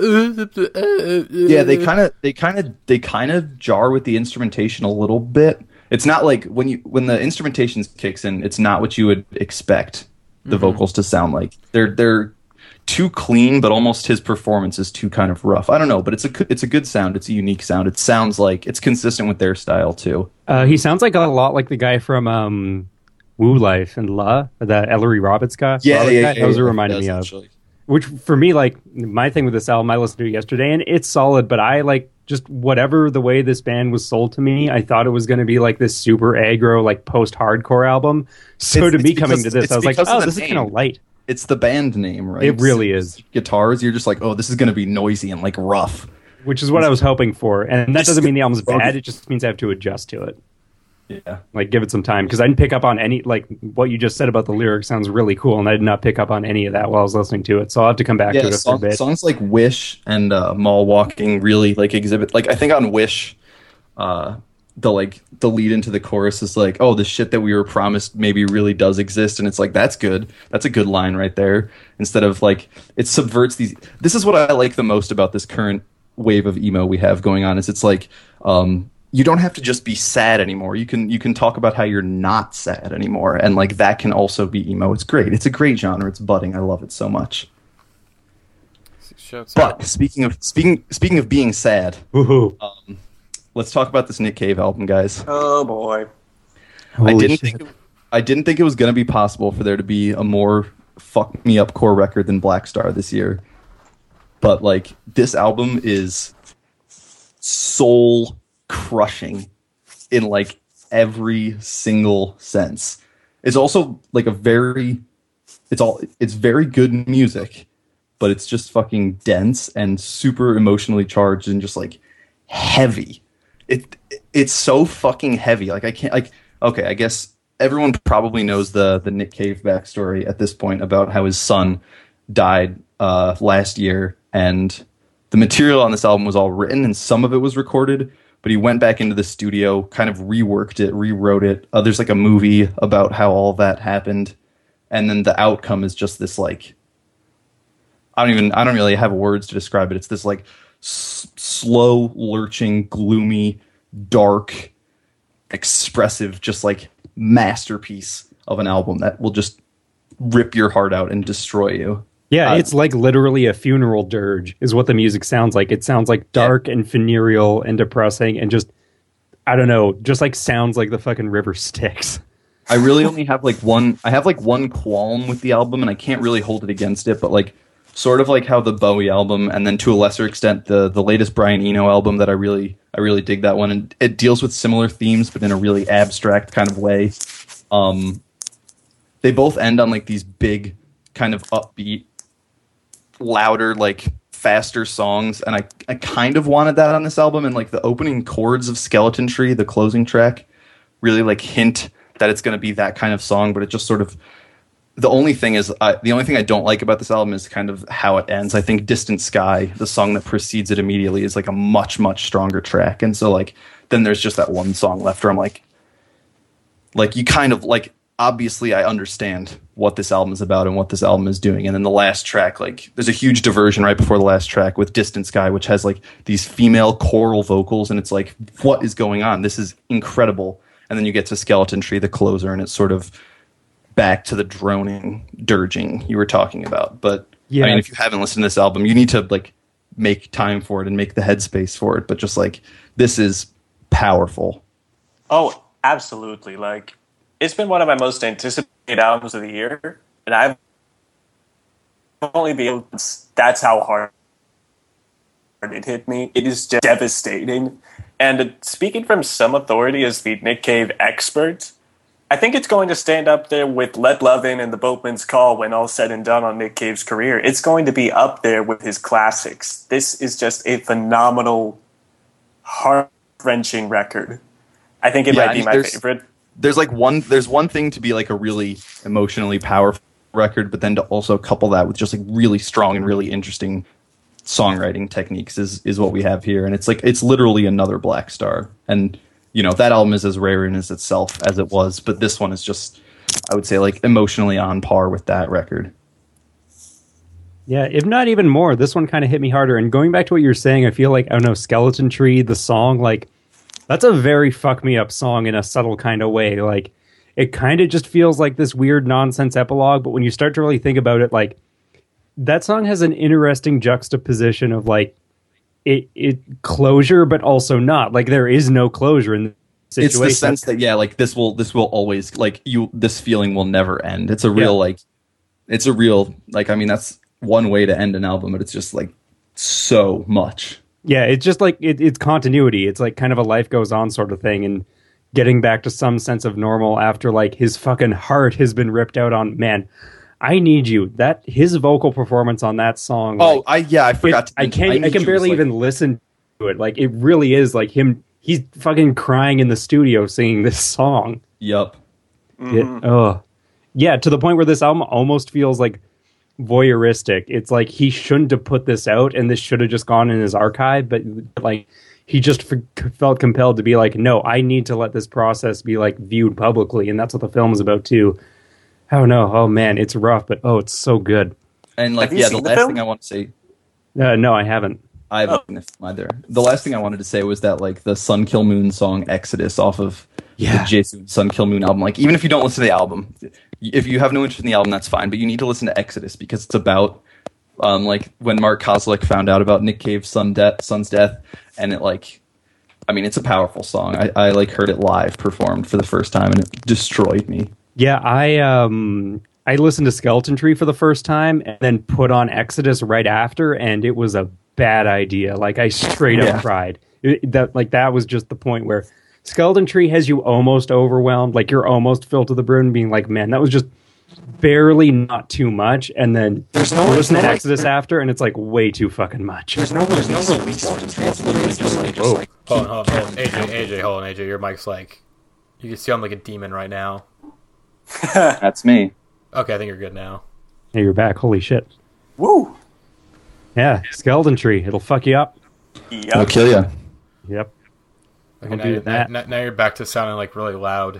Yeah, they kind of jar with the instrumentation a little bit. It's not like when the instrumentation kicks in, it's not what you would expect the vocals to sound like. They're too clean, but almost his performance is too kind of rough. I don't know, but it's a good sound. It's a unique sound. It sounds like it's consistent with their style too. He sounds like a lot like the guy from Woo Life and La, the Ellery Roberts guy. Yeah. Those are reminding me of. Actually. Which for me, like, my thing with this album, I listened to it yesterday, and it's solid, but I like just whatever the way this band was sold to me, I thought it was going to be like this super aggro, like post-hardcore album. So to me coming to this, I was like, oh, this is kind of light. It's the band name, right? It really is. Guitars, you're just like, oh, this is going to be noisy and like rough. Which is what I was hoping for. And that doesn't mean the album's bad, it just means I have to adjust to it. Yeah. Like, give it some time. Because I didn't pick up on any, like, what you just said about the lyrics sounds really cool, and I did not pick up on any of that while I was listening to it. So I'll have to come back to it for a bit. Songs like Wish and Mall Walking really, like, exhibit, like, I think on Wish, the lead into the chorus is like, oh, the shit that we were promised maybe really does exist. And it's like, that's good. That's a good line right there. Instead of, like, it subverts these. This is what I like the most about this current wave of emo we have going on, is it's like, you don't have to just be sad anymore. You can talk about how you're not sad anymore, and like that can also be emo. It's great. It's a great genre. It's budding. I love it so much. But speaking of being sad, let's talk about this Nick Cave album, guys. Oh boy! I didn't think it was going to be possible for there to be a more fuck me up core record than Black Star this year. But like, this album is soul crushing in like every single sense. It's also like it's very good music, but it's just fucking dense and super emotionally charged and just like heavy. It's so fucking heavy. Like, I can't, like, okay, I guess everyone probably knows the Nick Cave backstory at this point about how his son died last year, and the material on this album was all written and some of it was recorded, but he went back into the studio, kind of reworked it, rewrote it. There's like a movie about how all that happened, and then the outcome is just this like, I don't really have words to describe it. It's this like slow, lurching, gloomy, dark, expressive, just like masterpiece of an album that will just rip your heart out and destroy you. Yeah, it's like literally a funeral dirge is what the music sounds like. It sounds like dark and funereal and depressing and just, I don't know, just like sounds like the fucking river Styx. I really only have like one qualm with the album, and I can't really hold it against it, but like sort of like how the Bowie album, and then to a lesser extent the latest Brian Eno album, that I really dig that one, and it deals with similar themes but in a really abstract kind of way. They both end on like these big kind of upbeat, louder, like faster songs, and I kind of wanted that on this album, and like the opening chords of Skeleton Tree, the closing track, really like hint that it's going to be that kind of song, but it just sort of, the only thing I don't like about this album is kind of how it ends. I think Distant Sky, the song that precedes it immediately, is like a much, much stronger track. And so like, then there's just that one song left where I'm like you kind of like, obviously I understand what this album is about and what this album is doing. And then the last track, like there's a huge diversion right before the last track with Distant Sky, which has like these female choral vocals. And it's like, what is going on? This is incredible. And then you get to Skeleton Tree, the closer, and it's sort of back to the droning, dirging you were talking about. But yeah, I mean, if you haven't listened to this album, you need to like make time for it and make the headspace for it. But just like, this is powerful. Oh, absolutely. Like, it's been one of my most anticipated albums of the year, and I've only been able to, that's how hard it hit me. It is just devastating. And speaking from some authority as the Nick Cave expert, I think it's going to stand up there with Let Love In and The Boatman's Call when all said and done on Nick Cave's career. It's going to be up there with his classics. This is just a phenomenal, heart-wrenching record. I think it might be my favorite. There's one thing to be like a really emotionally powerful record, but then to also couple that with just like really strong and really interesting songwriting techniques is what we have here. And it's literally another Black Star. And you know, that album is as rare in as itself as it was, but this one is just, I would say, like emotionally on par with that record. Yeah, if not even more, this one kind of hit me harder. And going back to what you're saying, I feel like, I don't know, Skeleton Tree, the song, like, that's a very fuck me up song in a subtle kind of way. Like, it kind of just feels like this weird nonsense epilogue, but when you start to really think about it, like, that song has an interesting juxtaposition of like it closure, but also not. Like there is no closure in the situation. It's the sense that like this will always like this feeling will never end. It's a real like I mean that's one way to end an album, but it's just like so much. Yeah, it's just like it's continuity. It's like kind of a life goes on sort of thing, and getting back to some sense of normal after like his fucking heart has been ripped out on. Man, I Need You. That his vocal performance on that song. Oh, like, I forgot. I can barely even listen to it. Like it really is like him. He's fucking crying in the studio singing this song. Yup. Mm-hmm. Yeah, to the point where this album almost feels like voyeuristic. It's like he shouldn't have put this out, and this should have just gone in his archive. But like he just felt compelled to be like, no, I need to let this process be like viewed publicly, and that's what the film is about too. I don't know. Oh man, it's rough, but it's so good. And like, the last thing I want to say. No, I haven't. I haven't either. The last thing I wanted to say was that like the Sun Kill Moon song Exodus off of the Jason Sun Kill Moon album. Like even if you don't listen to the album, if you have no interest in the album, that's fine. But you need to listen to Exodus because it's about like when Mark Kozlik found out about Nick Cave's son's death, and it like, I mean, it's a powerful song. I like heard it live performed for the first time, and it destroyed me. Yeah, I listened to Skeleton Tree for the first time and then put on Exodus right after, and it was a bad idea. Like I straight up cried. That was just the point where Skeleton Tree has you almost overwhelmed, like you're almost filled to the brim, being like, man, that was just barely not too much. And then listen to Exodus after, and it's like way too fucking much. There's no release. Hold on, AJ, hold on, AJ. Your mic's like, you can see I'm like a demon right now. That's me. Okay, I think you're good now. Hey, you're back. Holy shit. Woo! Yeah, Skeleton Tree. It'll fuck you up. Yep. It'll kill you. Yep. Okay, now you're back to sounding like really loud.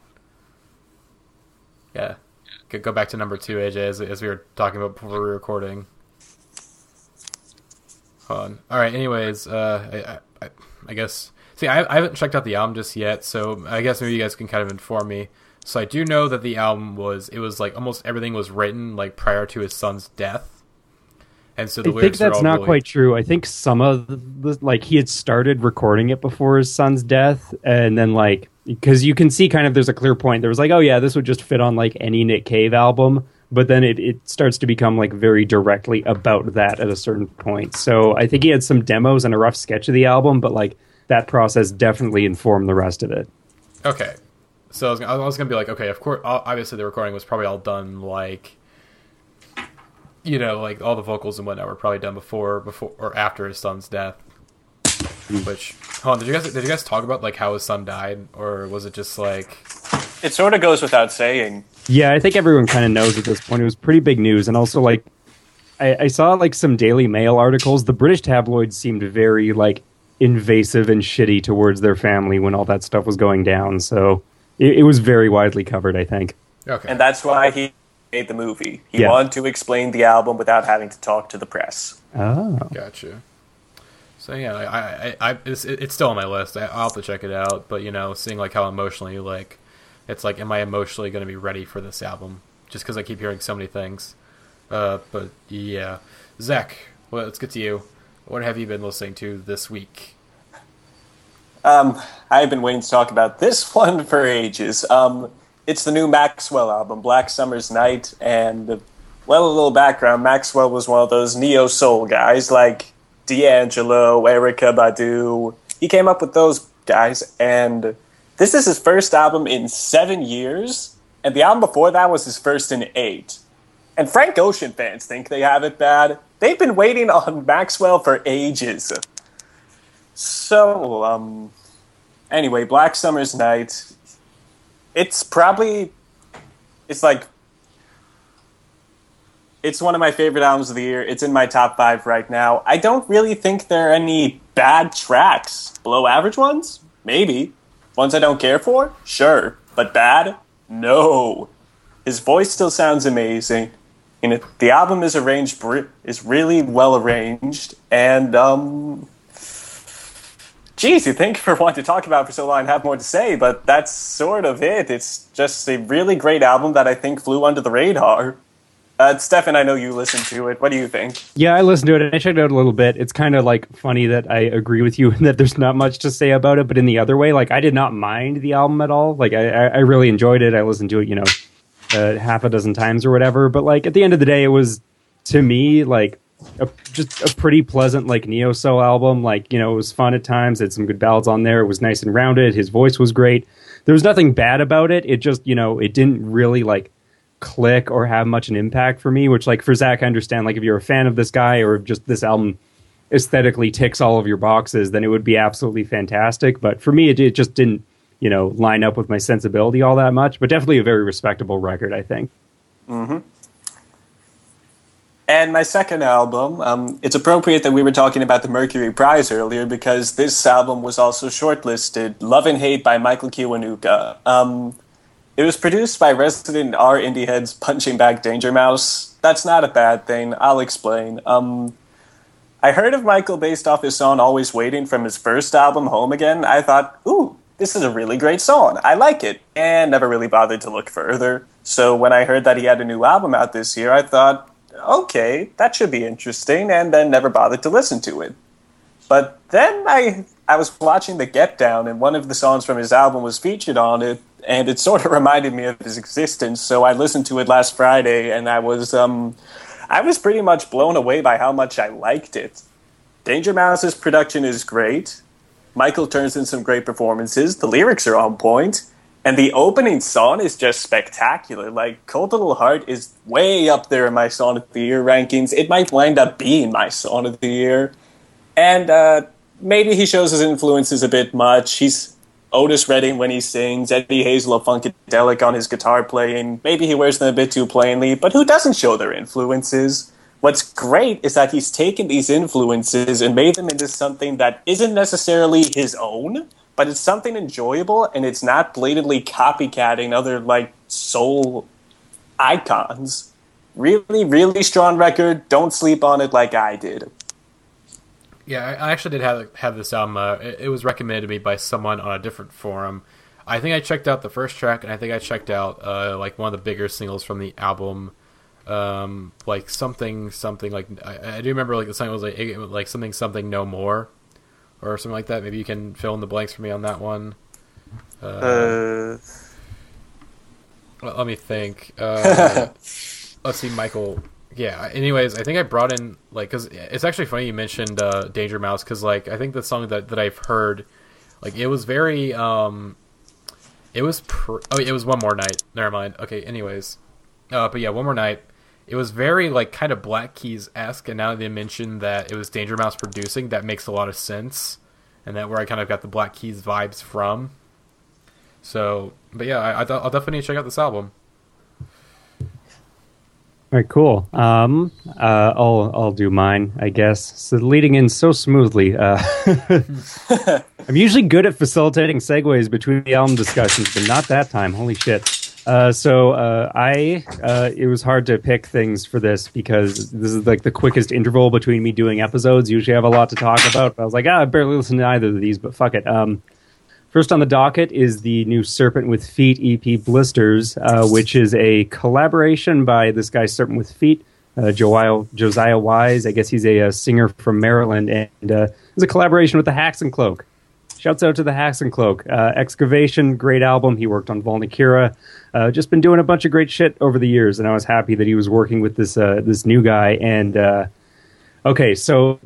Yeah. Go back to number 2, AJ, as we were talking about before we were recording. Hold on. All right, anyways, I guess See, I haven't checked out the album just yet, so I guess maybe you guys can kind of inform me. So I do know that the album was like almost everything was written like prior to his son's death, and so the lyrics. I think that's not really... quite true. I think some of the like he had started recording it before his son's death, and then like because you can see kind of there's a clear point. There was like, oh yeah, this would just fit on like any Nick Cave album, but then it starts to become like very directly about that at a certain point. So I think he had some demos and a rough sketch of the album, but like that process definitely informed the rest of it. Okay. So I was going to be like, okay, of course, obviously the recording was probably all done like, you know, like all the vocals and whatnot were probably done before or after his son's death. Which, hold on, did you guys talk about like how his son died, or was it just like? It sort of goes without saying. Yeah, I think everyone kind of knows at this point. It was pretty big news, and also like, I saw like some Daily Mail articles. The British tabloids seemed very like invasive and shitty towards their family when all that stuff was going down. So. It was very widely covered, I think. Okay. And that's why he made the movie. He wanted to explain the album without having to talk to the press. Oh. Gotcha. So, yeah, it's still on my list. I'll have to check it out. But, you know, seeing, like, how emotionally, like, it's like, am I emotionally going to be ready for this album? Just because I keep hearing so many things. But, yeah. Zach, well, let's get to you. What have you been listening to this week? I've been waiting to talk about this one for ages. It's the new Maxwell album, Black Summer's Night, and, well, a little background. Maxwell was one of those neo-soul guys like D'Angelo, Erykah Badu. He came up with those guys, and this is his first album in 7 years, and the album before that was his first in 8. And Frank Ocean fans think they have it bad. They've been waiting on Maxwell for ages. So, anyway, Black Summer's Night, it's one of my favorite albums of the year. It's in my top 5 right now. I don't really think there are any bad tracks. Below average ones? Maybe. Ones I don't care for? Sure. But bad? No. His voice still sounds amazing. And the album is really well arranged, and, geez, you think for wanting to talk about it for so long and have more to say, but that's sort of it. It's just a really great album that I think flew under the radar. Stefan, I know you listened to it. What do you think? Yeah, I listened to it, and I checked it out a little bit. It's kind of like funny that I agree with you that there's not much to say about it, but in the other way, like I did not mind the album at all. Like I really enjoyed it. I listened to it, you know, half a dozen times or whatever. But like at the end of the day, it was, to me, like just a pretty pleasant like neo-soul album. Like, you know, it was fun at times. It had some good ballads on there. It was nice and rounded. His voice was great. There was nothing bad about it. It just, you know, it didn't really like click or have much an impact for me, which like for Zach, I understand, like if you're a fan of this guy or just this album aesthetically ticks all of your boxes, then it would be absolutely fantastic. But for me, it just didn't, you know, line up with my sensibility all that much, but definitely a very respectable record, I think. Mm-hmm. And my second album, it's appropriate that we were talking about the Mercury Prize earlier because this album was also shortlisted, Love and Hate by Michael Kiwanuka. It was produced by resident R indie heads Punching Bag Danger Mouse. That's not a bad thing. I'll explain. I heard of Michael based off his song Always Waiting from his first album, Home Again. I thought, ooh, this is a really great song. I like it. And never really bothered to look further. So when I heard that he had a new album out this year, I thought, okay, that should be interesting, and then never bothered to listen to it. But then I was watching The Get Down, and one of the songs from his album was featured on it, and it sort of reminded me of his existence, so I listened to it last Friday, and I was pretty much blown away by how much I liked it. Danger Mouse's production is great. Michael turns in some great performances. The lyrics are on point. And the opening song is just spectacular. Like, Cold Little Heart is way up there in my Song of the Year rankings. It might wind up being my Song of the Year. And maybe he shows his influences a bit much. He's Otis Redding when he sings, Eddie Hazel of Funkadelic on his guitar playing. Maybe he wears them a bit too plainly, but who doesn't show their influences? What's great is that he's taken these influences and made them into something that isn't necessarily his own, but it's something enjoyable, and it's not blatantly copycatting other, like, soul icons. Really, really strong record. Don't sleep on it like I did. Yeah, I actually did have this album. It was recommended to me by someone on a different forum. I think I checked out the first track, and I think I checked out like one of the bigger singles from the album, like something like I do remember like the song was like something no more, or something like that. Maybe you can fill in the blanks for me on that one. Let me think. Let's see, Michael. Yeah. Anyways, I think I brought in like because it's actually funny you mentioned Danger Mouse because like I think the song that I've heard, like it was very it was One More Night. Never mind. Okay. Anyways, but yeah, One More Night. It was very like kind of Black Keys-esque, and now they mentioned that it was Danger Mouse producing. That makes a lot of sense, and that where I kind of got the Black Keys vibes from. So, but yeah, I'll definitely check out this album. All right, cool. I'll do mine, I guess. So leading in so smoothly. I'm usually good at facilitating segues between the album discussions, but not that time. Holy shit. It was hard to pick things for this because this is like the quickest interval between me doing episodes. Usually I have a lot to talk about, but I was like, I barely listened to either of these, but fuck it. First on the docket is the new Serpent with Feet EP Blisters, which is a collaboration by this guy Serpent with Feet, Josiah Wise. I guess he's a singer from Maryland, and it's a collaboration with the Hacks and Cloak. Shouts out to the Hacks and Cloak. Excavation, great album. He worked on Volnikira. Just been doing a bunch of great shit over the years, and I was happy that he was working with this new guy. And okay, so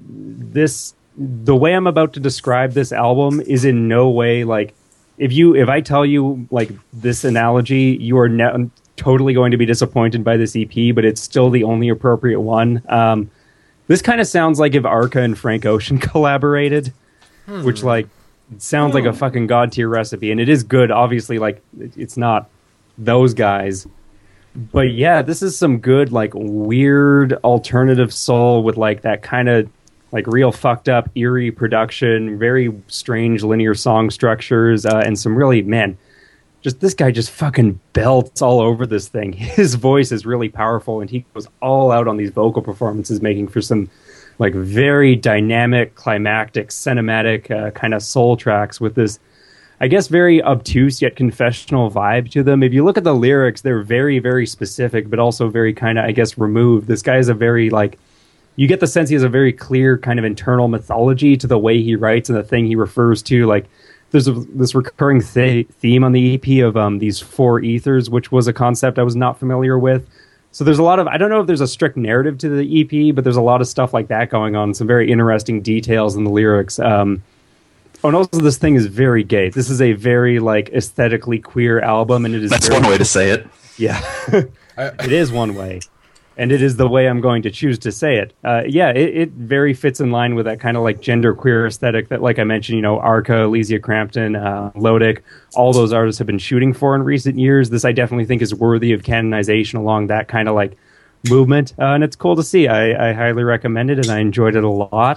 the way I'm about to describe this album is in no way like if I tell you like this analogy, you are totally going to be disappointed by this EP, but it's still the only appropriate one. This kind of sounds like if Arca and Frank Ocean collaborated, which like sounds like a fucking god tier recipe, and it is good. Obviously, like it's not those guys, but yeah, this is some good like weird alternative soul with like that kind of like real fucked up eerie production, very strange linear song structures, and some really just this guy just fucking belts all over this thing. His voice is really powerful, and he goes all out on these vocal performances, making for some like very dynamic, climactic, cinematic kind of soul tracks with this, I guess, very obtuse yet confessional vibe to them. If you look at the lyrics, they're very, very specific, but also very kind of, I guess, removed. This guy is a very like, you get the sense he has a very clear kind of internal mythology to the way he writes and the thing he refers to. Like, there's this recurring theme on the EP of these four ethers, which was a concept I was not familiar with. So there's a lot of, I don't know if there's a strict narrative to the EP, but there's a lot of stuff like that going on. Some very interesting details in the lyrics. And also this thing is very gay. This is a very like aesthetically queer album, and it is. That's one way to say it. Yeah, it is one way. And it is the way I'm going to choose to say it. It very fits in line with that kind of like genderqueer aesthetic that, like I mentioned, you know, Arca, Elysia Crampton, Lodic, all those artists have been shooting for in recent years. This I definitely think is worthy of canonization along that kind of like movement. And it's cool to see. I highly recommend it, and I enjoyed it a lot.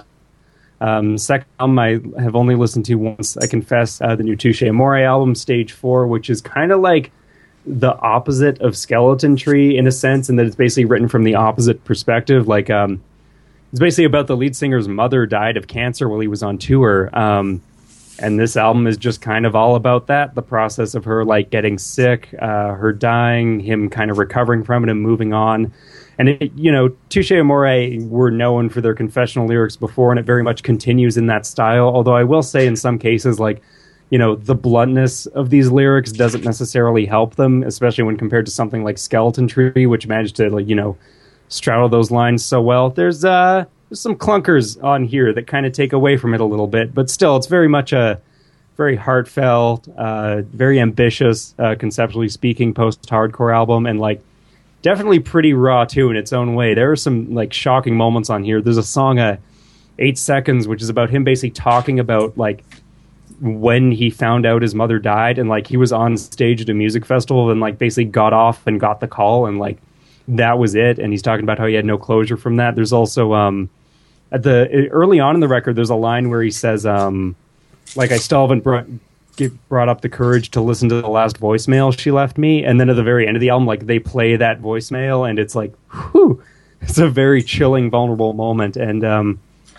Second album I have only listened to once, I confess, the new Touche Amore album, Stage 4, which is kind of like the opposite of Skeleton Tree in a sense, and that it's basically written from the opposite perspective. Like, it's basically about the lead singer's mother died of cancer while he was on tour. And this album is just kind of all about that, the process of her like getting sick, her dying, him kind of recovering from it and moving on. And it, you know, Touche Amore were known for their confessional lyrics before, and it very much continues in that style. Although I will say in some cases, like, you know, the bluntness of these lyrics doesn't necessarily help them, especially when compared to something like Skeleton Tree, which managed to, like, you know, straddle those lines so well. There's some clunkers on here that kind of take away from it a little bit, but still, it's very much a very heartfelt, very ambitious, conceptually speaking, post-hardcore album, and, like, definitely pretty raw, too, in its own way. There are some, like, shocking moments on here. There's a song, 8 Seconds, which is about him basically talking about, like, when he found out his mother died, and like he was on stage at a music festival and like basically got off and got the call, and like that was it. And he's talking about how he had no closure from that. There's also at the early on in the record, there's a line where he says like, I still haven't brought up the courage to listen to the last voicemail she left me. And then at the very end of the album, like they play that voicemail, and it's like, whew, it's a very chilling, vulnerable moment. And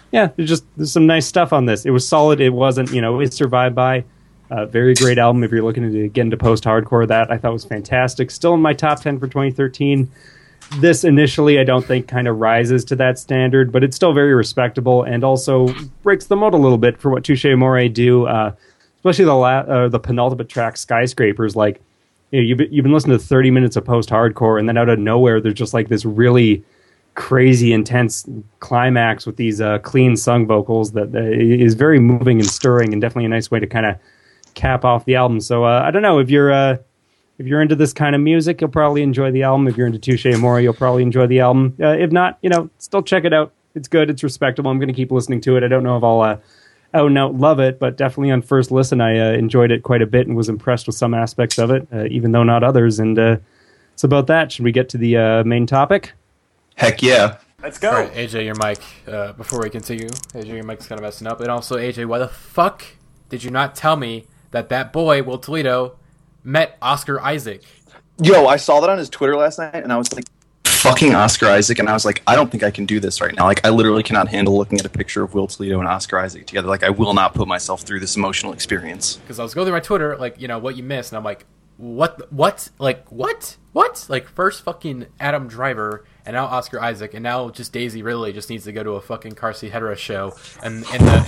yeah, there's some nice stuff on this. It was solid. It wasn't, it survived by. Very great album if you're looking to get into post-hardcore. That I thought was fantastic. Still in my top 10 for 2013. This initially, I don't think kind of rises to that standard, but it's still very respectable and also breaks the mold a little bit for what Touche Amore do, especially the penultimate track, Skyscrapers. Like, you've been listening to 30 minutes of post-hardcore, and then out of nowhere, there's just like this really crazy, intense climax with these clean sung vocals that is very moving and stirring, and definitely a nice way to kind of cap off the album. So I don't know if you're into this kind of music, you'll probably enjoy the album. If you're into Touche Amore, you'll probably enjoy the album. If not, still check it out. It's good. It's respectable. I'm going to keep listening to it. I don't know if I'll out and out love it, but definitely on first listen, I enjoyed it quite a bit and was impressed with some aspects of it, even though not others. And it's about that. Should we get to the main topic? Heck yeah. Let's go. All right, AJ, your mic. Before we continue, AJ, your mic's kind of messing up. And also, AJ, why the fuck did you not tell me that boy, Will Toledo, met Oscar Isaac? Yo, I saw that on his Twitter last night, and I was like, fucking Oscar Isaac, and I was like, I don't think I can do this right now. Like, I literally cannot handle looking at a picture of Will Toledo and Oscar Isaac together. Like, I will not put myself through this emotional experience. Because I was going through my Twitter, like, what you missed, and I'm like, what? Like, what? Like, first fucking Adam Driver, and now Oscar Isaac, and now just Daisy Ridley just needs to go to a fucking Carsey Hedera show, and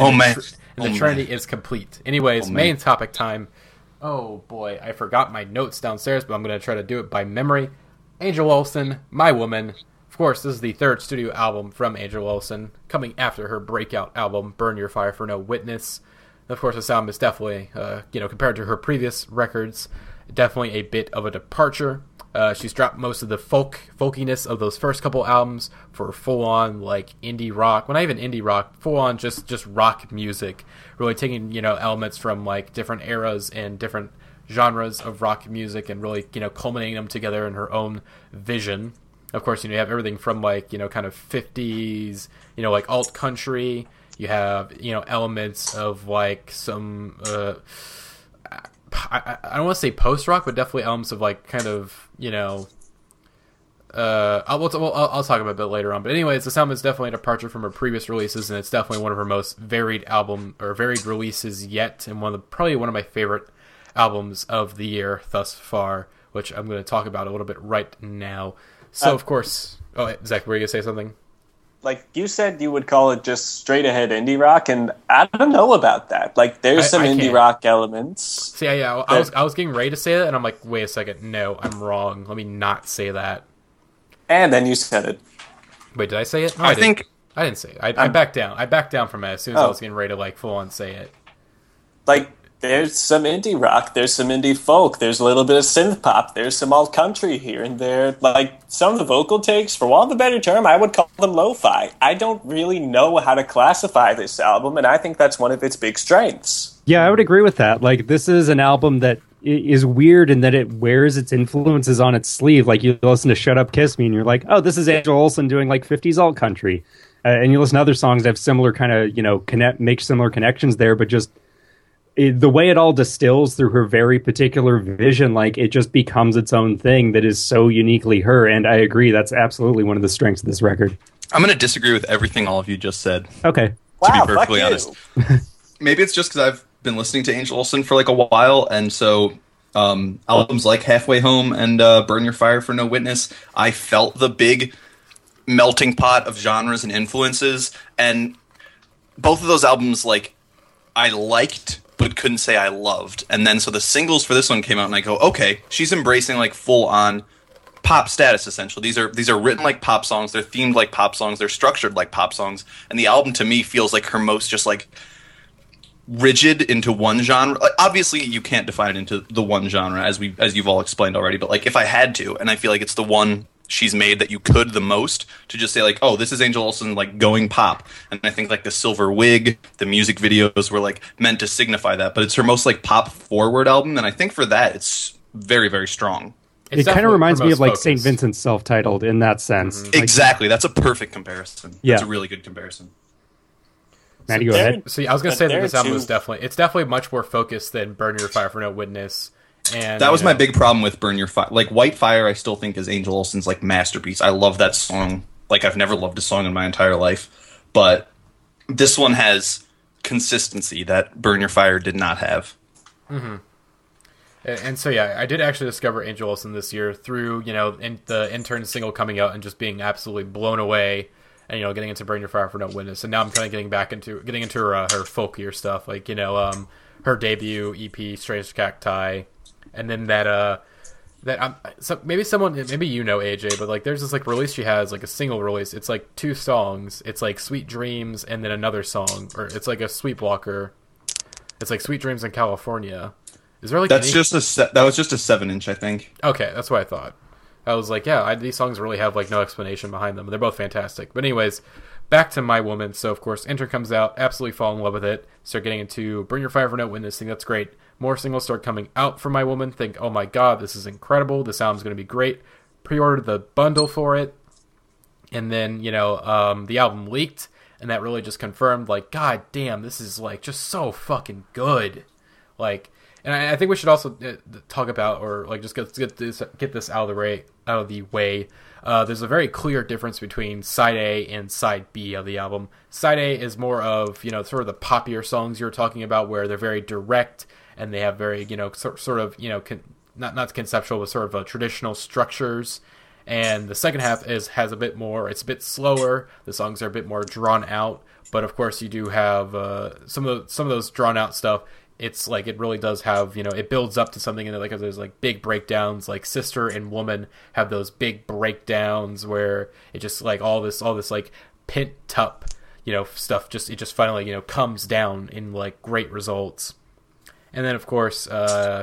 the Trinity is complete. Anyways, main topic time. Oh boy, I forgot my notes downstairs, but I'm going to try to do it by memory. Angel Olsen, My Woman. Of course, this is the third studio album from Angel Olsen, coming after her breakout album, Burn Your Fire for No Witness. Of course, this album is definitely, compared to her previous records, definitely a bit of a departure. She's dropped most of the folkiness of those first couple albums for full-on, like, indie rock. Well, not even indie rock, full-on just rock music. Really taking, elements from, like, different eras and different genres of rock music and really, culminating them together in her own vision. Of course, you have everything from, like, kind of 50s, like, alt country. You have, elements of, like, some... I don't want to say post-rock, but definitely elements of, like, kind of, I'll talk about it a bit later on. But anyways, this album is definitely a departure from her previous releases, and it's definitely one of her most varied releases yet, and probably one of my favorite albums of the year thus far, which I'm going to talk about a little bit right now. So, of course... Oh, Zach, were you going to say something? Like, you said you would call it just straight-ahead indie rock, and I don't know about that. Like, there's some indie rock elements. See, yeah, I was getting ready to say that, and I'm like, wait a second, no, I'm wrong. Let me not say that. And then you said it. Wait, did I say it? No, I didn't say it. I backed down. I backed down from it as soon as I was getting ready to, like, full-on say it. Like... There's some indie rock, there's some indie folk, there's a little bit of synth pop, there's some alt country here and there. Like, some of the vocal takes, for want of a better term, I would call them lo-fi. I don't really know how to classify this album, and I think that's one of its big strengths. Yeah, I would agree with that. Like, this is an album that is weird in that it wears its influences on its sleeve. Like, you listen to Shut Up, Kiss Me, and you're like, oh, this is Angel Olsen doing, like, 50s alt country. And you listen to other songs that have similar kind of, make similar connections there, but just... the way it all distills through her very particular vision, like, it just becomes its own thing that is so uniquely her. And I agree, that's absolutely one of the strengths of this record. I'm going to disagree with everything all of you just said. Okay. To be perfectly honest. Maybe it's just because I've been listening to Angel Olsen for like a while, and so albums like Halfway Home and Burn Your Fire for No Witness, I felt the big melting pot of genres and influences, and both of those albums, like, I liked... but couldn't say I loved. And then so the singles for this one came out, and I go, okay, she's embracing like full-on pop status, essentially. These are written like pop songs, they're themed like pop songs, they're structured like pop songs, and the album to me feels like her most just like rigid into one genre. Like, obviously you can't define it into the one genre as you've all explained already, but like if I had to, and I feel like it's the one she's made that you could the most, to just say like, oh, this is Angel Olsen like going pop. And I think like the Silver Wig, the music videos were like meant to signify that, but it's her most like pop forward album, and I think for that it's very, very strong. It kind of reminds me of like St. Vincent's Self-Titled in that sense. Mm-hmm. Exactly, that's a perfect comparison. Yeah. That's a really good comparison. Maddie, go ahead. See, I was going to say that this album is definitely much more focused than Burn Your Fire for No Witness. And that was my big problem with Burn Your Fire. Like, White Fire, I still think is Angel Olsen's like masterpiece. I love that song. Like, I've never loved a song in my entire life. But this one has consistency that Burn Your Fire did not have. Mm-hmm. And so, yeah, I did actually discover Angel Olsen this year through, the Intern single coming out and just being absolutely blown away and, getting into Burn Your Fire for No Witness. And now I'm kind of getting into her folkier stuff, like, her debut EP, Strange Cacti, and then maybe AJ, but like there's this like release she has, like a single release. It's like 2 songs. It's like Sweet Dreams and then another song, or it's like a Sweetwalker. It's like Sweet Dreams in California. Is there like that was just a 7-inch, I think. Okay, that's what I thought. I was like, yeah, these songs really have like no explanation behind them. They're both fantastic. But anyways, back to My Woman. So of course, Intern comes out, absolutely fall in love with it. Start getting into Burn Your Fire for No Witness. Think that's great. More singles start coming out for My Woman. Think, oh my god, this is incredible. This album's going to be great. Pre-ordered the bundle for it. And then, the album leaked. And that really just confirmed, like, god damn, this is, like, just so fucking good. Like, and I think we should also talk about, or, like, just get this out of the way. There's a very clear difference between Side A and Side B of the album. Side A is more of, sort of the poppier songs you were talking about, where they're very direct, and they have very, not conceptual, but sort of traditional structures. And the second half has a bit more. It's a bit slower. The songs are a bit more drawn out. But of course, you do have some of those drawn out stuff. It's like it really does have, it builds up to something, and like there's like big breakdowns. Like Sister and Woman have those big breakdowns where it just like all this like pent up, stuff. It just finally comes down in like great results. And then, of course, we'll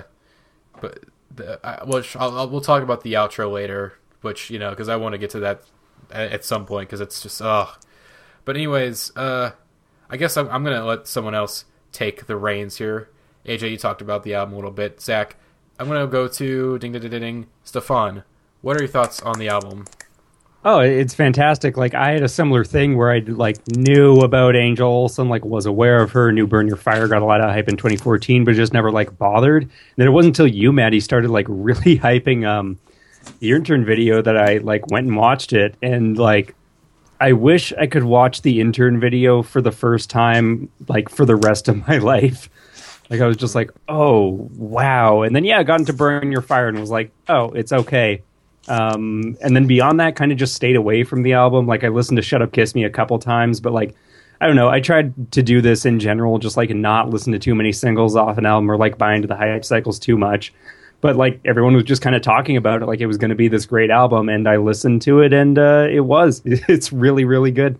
talk about the outro later, which, because I want to get to that at some point, because it's just, But anyways, I guess I'm going to let someone else take the reins here. AJ, you talked about the album a little bit. Zach, I'm going to go to ding, Stefan. What are your thoughts on the album? Oh, it's fantastic. Like, I had a similar thing where I like knew about Angel Olsen, like was aware of her, knew Burn Your Fire got a lot of hype in 2014, but just never like bothered. And then it wasn't until you, Maddie, started like really hyping the Intern video that I like went and watched it. And like, I wish I could watch the Intern video for the first time, like for the rest of my life. Like, I was just like, oh, wow. And then, I got into Burn Your Fire and was like, oh, it's okay. And then beyond that, kind of just stayed away from the album. Like, I listened to Shut Up Kiss Me a couple times, but like, I don't know. I tried to do this in general, just like not listen to too many singles off an album or like buy into the hype cycles too much. But like everyone was just kind of talking about it like it was going to be this great album, and I listened to it, and it was. It's really, really good.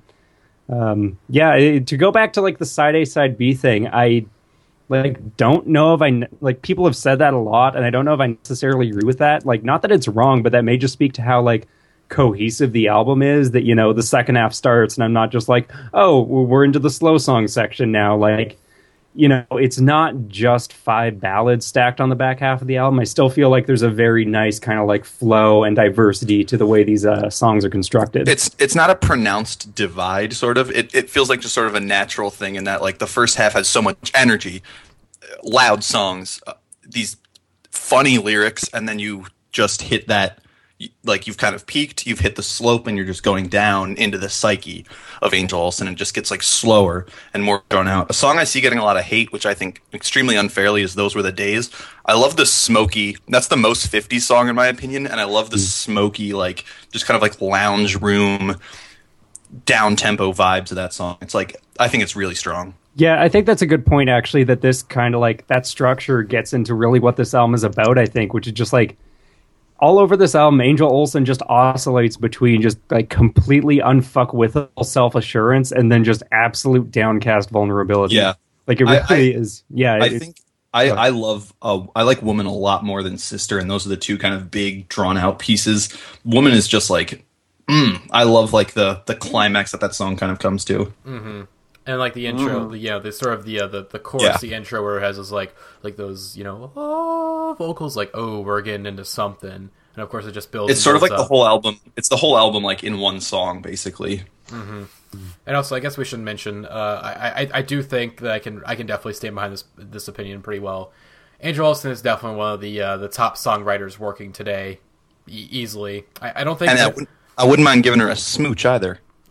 To go back to like the Side A, Side B thing, I like don't know if I like people have said that a lot, and I don't know if I necessarily agree with that. Like, not that it's wrong, but that may just speak to how like cohesive the album is. That the second half starts, and I'm not just like, oh, we're into the slow song section now. Like, it's not just 5 ballads stacked on the back half of the album. I still feel like there's a very nice kind of like flow and diversity to the way these songs are constructed. It's not a pronounced divide, sort of. It feels like just sort of a natural thing in that like the first half has so much energy, loud songs, these funny lyrics, and then you just hit that, like you've kind of peaked, you've hit the slope, and you're just going down into the psyche of Angel Olsen, and it just gets like slower and more drawn out. A song I see getting a lot of hate, which I think extremely unfairly, is Those Were the Days. I love the smoky, that's the most 50s song in my opinion, and I love the smoky, like just kind of like lounge room, down-tempo vibes of that song. It's like, I think it's really strong. Yeah, I think that's a good point, actually, that this kind of like, that structure gets into really what this album is about, I think, which is just like, all over this album, Angel Olsen just oscillates between just like completely unfuckwithable self-assurance and then just absolute downcast vulnerability. Yeah. Like it really is. Yeah. I love, I like Woman a lot more than Sister, and those are the two kind of big drawn out pieces. Woman is just like, I love like the climax that song kind of comes to. Mm-hmm. And like the intro, the sort of the chorus, the intro where it has those like those vocals, like, oh, we're getting into something, and of course it just builds. It's sort of like the whole album. It's the whole album like in one song, basically. Mm-hmm. And also, I guess we should mention, I do think that I can definitely stand behind this opinion pretty well. Angel Olsen is definitely one of the top songwriters working today, easily. I don't think, and I wouldn't mind giving her a smooch either.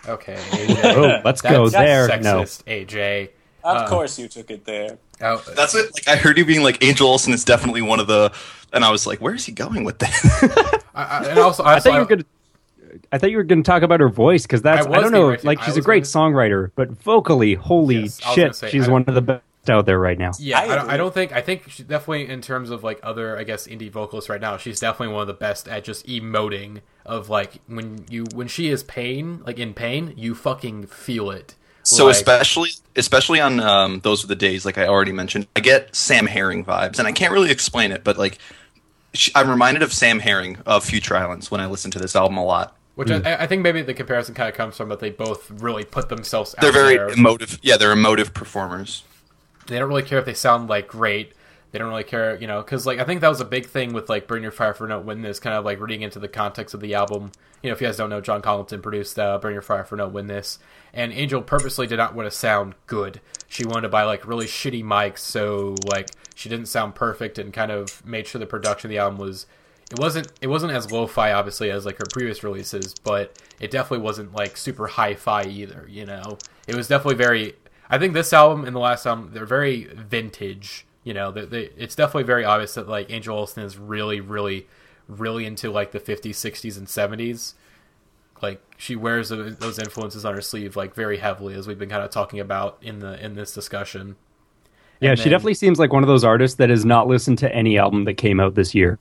Okay, AJ. Oh, let's go there. Sexist, No. AJ. Of course you took it there. Oh, That's it. Like, I heard you being like, Angel Olsen is definitely one of the, and I was like, where is he going with this? and also, I thought you were going to talk about her voice because that's I don't know, like she's a great songwriter, but vocally, holy Yes, shit, she's one of the best out there right now. Yeah, I think she's definitely, in terms of like other, I guess, indie vocalists right now, she's definitely one of the best at just emoting. Of like when she is in pain, you fucking feel it. So like, especially on Those Were the Days, like I already mentioned, I get Sam Herring vibes, and I can't really explain it, but like I'm reminded of Sam Herring of Future Islands when I listen to this album a lot. Which I think maybe the comparison kind of comes from that they both really put themselves out there. They're very emotive. Yeah, they're emotive performers. They don't really care if they sound like great. They don't really care, because like I think that was a big thing with like Burn Your Fire for No Witness, kind of like reading into the context of the album. If you guys don't know, John Collington produced Burn Your Fire for No Witness, and Angel purposely did not want to sound good. She wanted to buy like really shitty mics, so like she didn't sound perfect, and kind of made sure the production of the album was. It wasn't as lo-fi obviously as like her previous releases, but it definitely wasn't like super hi-fi either. It was definitely very. I think this album and the last album, they're very vintage. It's definitely very obvious that like Angel Olsen is really, really, really into like the 50s, 60s, and 70s. Like she wears those influences on her sleeve like very heavily, as we've been kind of talking about in this discussion. Yeah, she definitely seems like one of those artists that has not listened to any album that came out this year.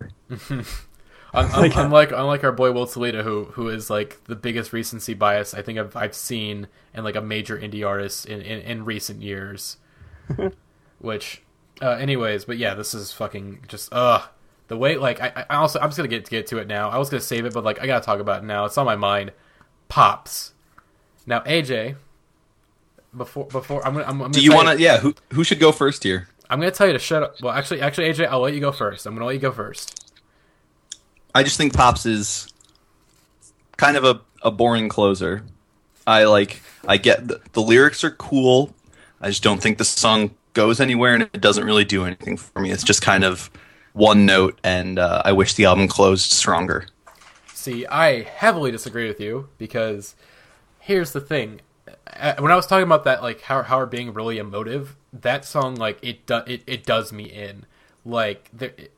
Unlike our boy Will Toledo, who is like the biggest recency bias I think I've seen in like a major indie artist in recent years. Which, anyways, but yeah, this is fucking just the way like I'm just gonna get to it now. I was gonna save it, but like I gotta talk about it now. It's on my mind. Pops. Now, AJ. Before I'm gonna. Do you want to? Yeah. Who should go first here? I'm gonna tell you to shut up. Well, actually, AJ, I'll let you go first. I'm gonna let you go first. I just think Pops is kind of a boring closer. I get the lyrics are cool. I just don't think the song goes anywhere, and it doesn't really do anything for me. It's just kind of one note, and I wish the album closed stronger. See, I heavily disagree with you because here's the thing. When I was talking about that, like how being really emotive, that song, like it does me in. Like,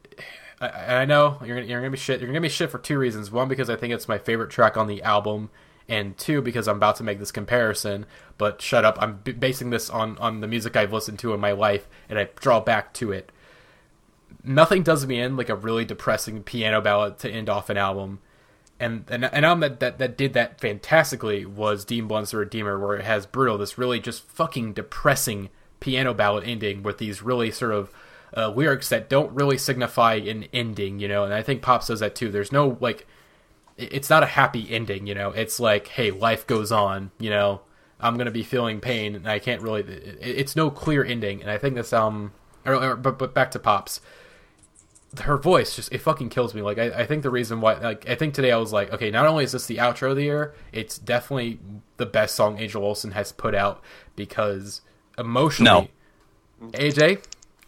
I know you're gonna be shit. You're gonna be shit for two reasons. One, because I think it's my favorite track on the album, and two, because I'm about to make this comparison. But shut up. I'm basing this on the music I've listened to in my life, and I draw back to it. Nothing does me in like a really depressing piano ballad to end off an album. And an album that did that fantastically was Dean Blunt's The Redeemer, where it has Brutal, this really just fucking depressing piano ballad ending with these really sort of lyrics that don't really signify an ending, and I think Pops does that too. There's no, like, it's not a happy ending, it's like, hey, life goes on, I'm going to be feeling pain, and I can't really, it's no clear ending, and I think this album, but back to Pops. Her voice just, it fucking kills me. Like, I think the reason why, like, I think today I was like, okay, not only is this the outro of the year, it's definitely the best song Angel Olsen has put out, because emotionally, no. AJ,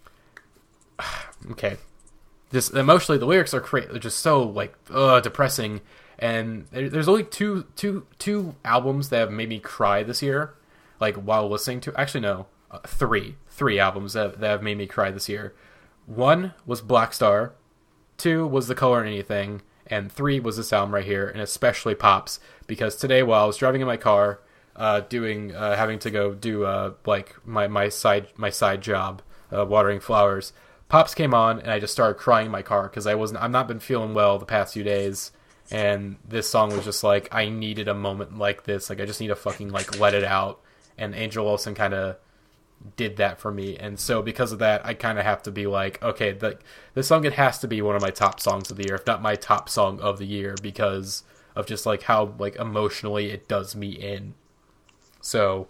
okay, just emotionally, the lyrics are they're just so like depressing, and there's only two albums that have made me cry this year, like while listening to. Actually, no, three albums that have made me cry this year. One was Black Star, 2 was The Color in Anything, and 3 was this album right here, and especially Pops, because today while I was driving in my car, having to go do like my side job, watering flowers, Pops came on, and I just started crying in my car because I've not been feeling well the past few days, and this song was just like, I needed a moment like this, like I just need to fucking like let it out, and Angel Olsen kind of did that for me, and so because of that, I kind of have to be like, okay, this song, it has to be one of my top songs of the year, if not my top song of the year, because of just like how like emotionally it does me in. So,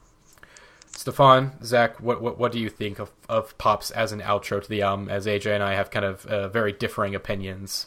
Stefan, Zach, what do you think of Pops as an outro to the album? As AJ and I have kind of very differing opinions.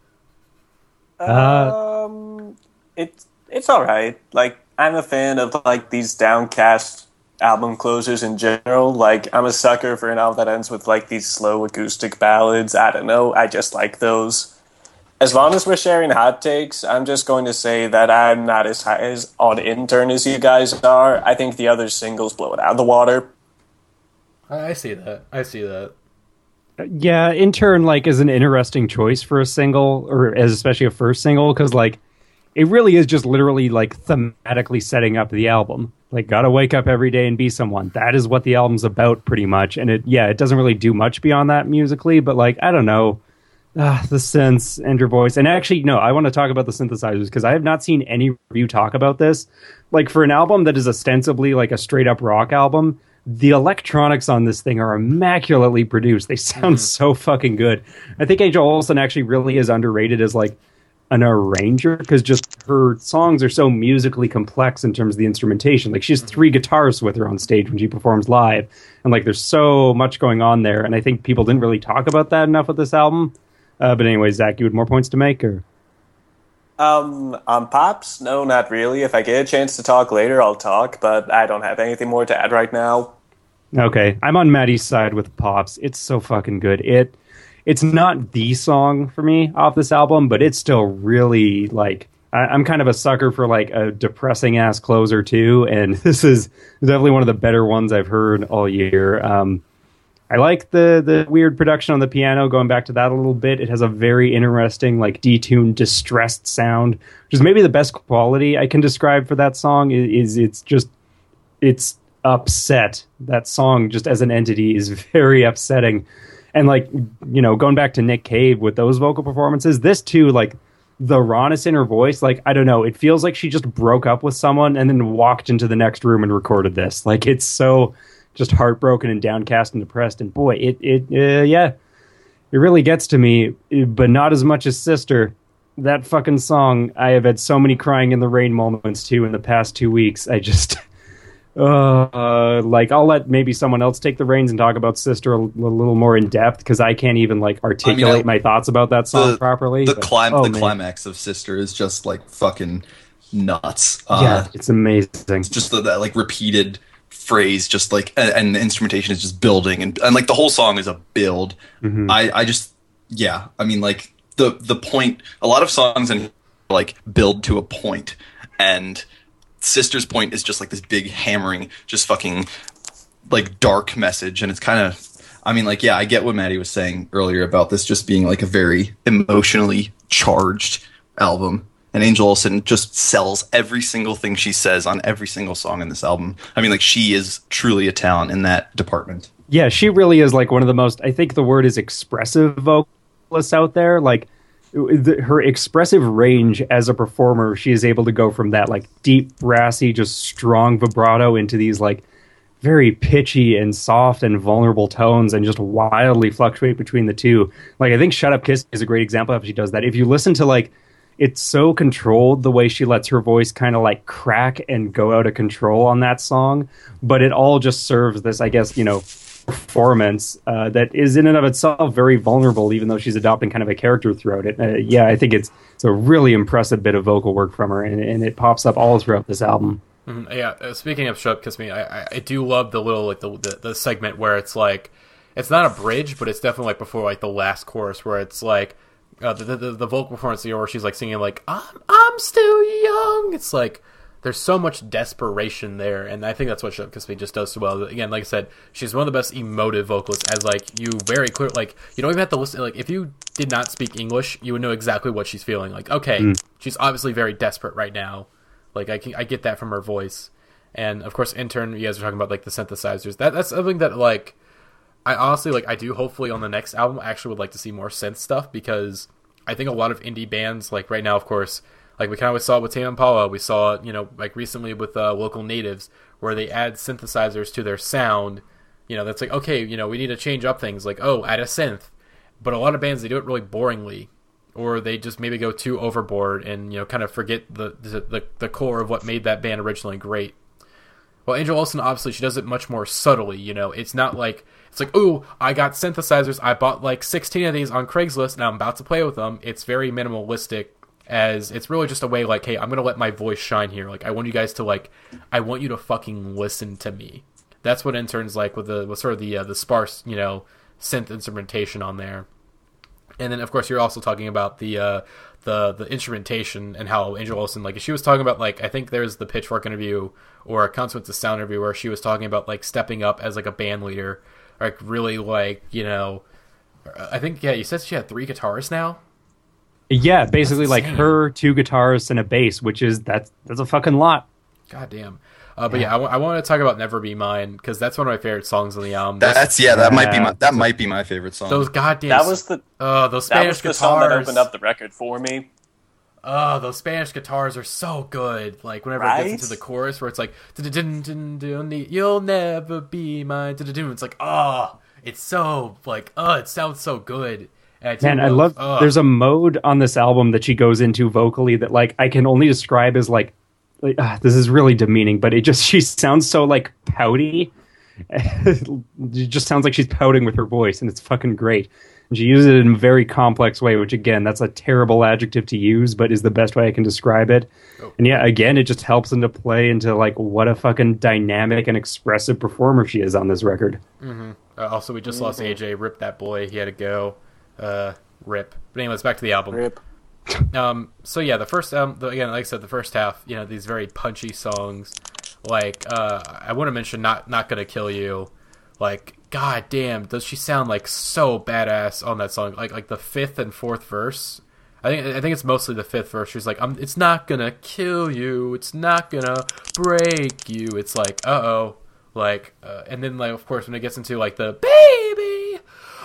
It's all right. Like, I'm a fan of like these downcast album closers in general. Like, I'm a sucker for an album that ends with like these slow acoustic ballads. I don't know, I just like those. as long as we're sharing hot takes, I'm just going to say that I'm not as high as on Intern as you guys are. I think the other singles blow it out of the water. I see that. Yeah, Intern like is an interesting choice for a single, or as especially a first single, because like it really is just literally like thematically setting up the album. Like, gotta wake up every day and be someone. That is what the album's about, pretty much. And it doesn't really do much beyond that musically, but like, I don't know. The synths and her voice. And actually, no, I want to talk about the synthesizers because I have not seen any review talk about this. Like, for an album that is ostensibly like a straight up rock album, the electronics on this thing are immaculately produced. They sound so fucking good. I think Angel Olsen actually really is underrated as like an arranger because just her songs are so musically complex in terms of the instrumentation. Like, she has 3 guitarists with her on stage when she performs live. And like, there's so much going on there. And I think people didn't really talk about that enough with this album. But anyway, Zach, you had more points to make, or? On Pops? No, not really. If I get a chance to talk later, I'll talk, but I don't have anything more to add right now. Okay, I'm on Maddie's side with Pops. It's so fucking good. It's not the song for me off this album, but it's still really, like, I'm kind of a sucker for, like, a depressing-ass closer, too, and this is definitely one of the better ones I've heard all year. I like the weird production on the piano, going back to that a little bit. It has a very interesting, like, detuned, distressed sound, which is maybe the best quality I can describe for that song. It's upset. That song, just as an entity, is very upsetting. And, like, you know, going back to Nick Cave with those vocal performances, this, too, like, the rawness in her voice, like, I don't know, it feels like she just broke up with someone and then walked into the next room and recorded this. Like, it's so just heartbroken and downcast and depressed, and boy, it really gets to me, but not as much as Sister. That fucking song, I have had so many crying in the rain moments too in the past 2 weeks. I just like, I'll let maybe someone else take the reins and talk about Sister a little more in depth, because I can't even like articulate my thoughts about that song properly. The climax of Sister is just like fucking nuts. Yeah, it's amazing. It's just that like repeated phrase, just like, and the instrumentation is just building, and like the whole song is a build. I just, yeah, I mean, like the point, a lot of songs and like build to a point, and Sister's point is just like this big hammering, just fucking like dark message. And it's kind of, I mean, like, yeah, I get what Maddie was saying earlier about this just being like a very emotionally charged album. And Angel Olsen just sells every single thing she says on every single song in this album. I mean, like, she is truly a talent in that department. Yeah, she really is like one of the most, I think the word is expressive vocalists out there. Like, her expressive range as a performer, she is able to go from that like deep, brassy, just strong vibrato into these like very pitchy and soft and vulnerable tones, and just wildly fluctuate between the two. Like, I think Shut Up Kiss is a great example of how she does that. If you listen to like, it's so controlled the way she lets her voice kind of like crack and go out of control on that song, but it all just serves this, I guess, you know, performance that is in and of itself very vulnerable, even though she's adopting kind of a character throughout it. Yeah, I think it's a really impressive bit of vocal work from her, and it pops up all throughout this album. Yeah, speaking of Shut Up Kiss Me, I do love the little like the segment where it's like, it's not a bridge, but it's definitely like before like the last chorus where it's like the vocal performance where she's like singing like I'm still young. It's like there's so much desperation there, and I think that's what Shut Up Kiss Me just does so well. Again, like I said, she's one of the best emotive vocalists. As like you very clear, like you don't even have to listen. Like if you did not speak English, you would know exactly what she's feeling. Like okay, she's obviously very desperate right now. Like I get that from her voice, and of course, Intern, you guys are talking about like the synthesizers. That's something that like I honestly like. I do hopefully on the next album I actually would like to see more synth stuff, because I think a lot of indie bands like right now, of course, like we kind of saw it with Tame Impala, we saw it, you know, like recently with Local Natives, where they add synthesizers to their sound. You know, that's like okay, you know, we need to change up things. Like add a synth, but a lot of bands they do it really boringly, or they just maybe go too overboard and you know kind of forget the core of what made that band originally great. Well, Angel Olsen, obviously, she does it much more subtly, you know. It's not like, it's like, ooh, I got synthesizers, I bought like 16 of these on Craigslist, and I'm about to play with them. It's very minimalistic, as it's really just a way like, hey, I'm going to let my voice shine here. Like, I want you guys to like, I want you to fucking listen to me. That's what Intern's like with sort of the sparse, you know, synth instrumentation on there. And then, of course, you're also talking about the instrumentation and how Angel Olsen, like, she was talking about, like, I think there's the Pitchfork interview or a Consequence of Sound interview where she was talking about, like, stepping up as, like, a band leader, like, really, like, you know, I think, yeah, you said she had 3 guitarists now? Yeah, basically, like, her, 2 guitarists, and a bass, which is, that's a fucking lot. God damn. But yeah, I want to talk about "Never Be Mine" because that's one of my favorite songs on the album. That might be my favorite song. Those goddamn those Spanish guitars. The song that opened up the record for me. Oh, those Spanish guitars are so good. Like whenever it gets into the chorus where it's like "You'll never be mine," it's like it's so like it sounds so good. And I love. There's a mode on this album that she goes into vocally that like I can only describe as like this is really demeaning, but she sounds so like pouty. It just sounds like she's pouting with her voice, and it's fucking great. And she uses it in a very complex way, which again, that's a terrible adjective to use, but is the best way I can describe it. Oh. And yeah, again, it just helps them to play into like what a fucking dynamic and expressive performer she is on this record. Mm-hmm. Also, we just lost AJ. Rip that boy. He had to go. Rip. But anyways, back to the album. Rip. So yeah, the first again, like I said, the first half, you know, these very punchy songs, like I want to mention not Gonna Kill You, like god damn, does she sound like so badass on that song? Like the 5th and 4th verse. I think it's mostly the 5th verse. She's like, it's not gonna kill you, it's not gonna break you. It's like like and then like of course when it gets into like the baby,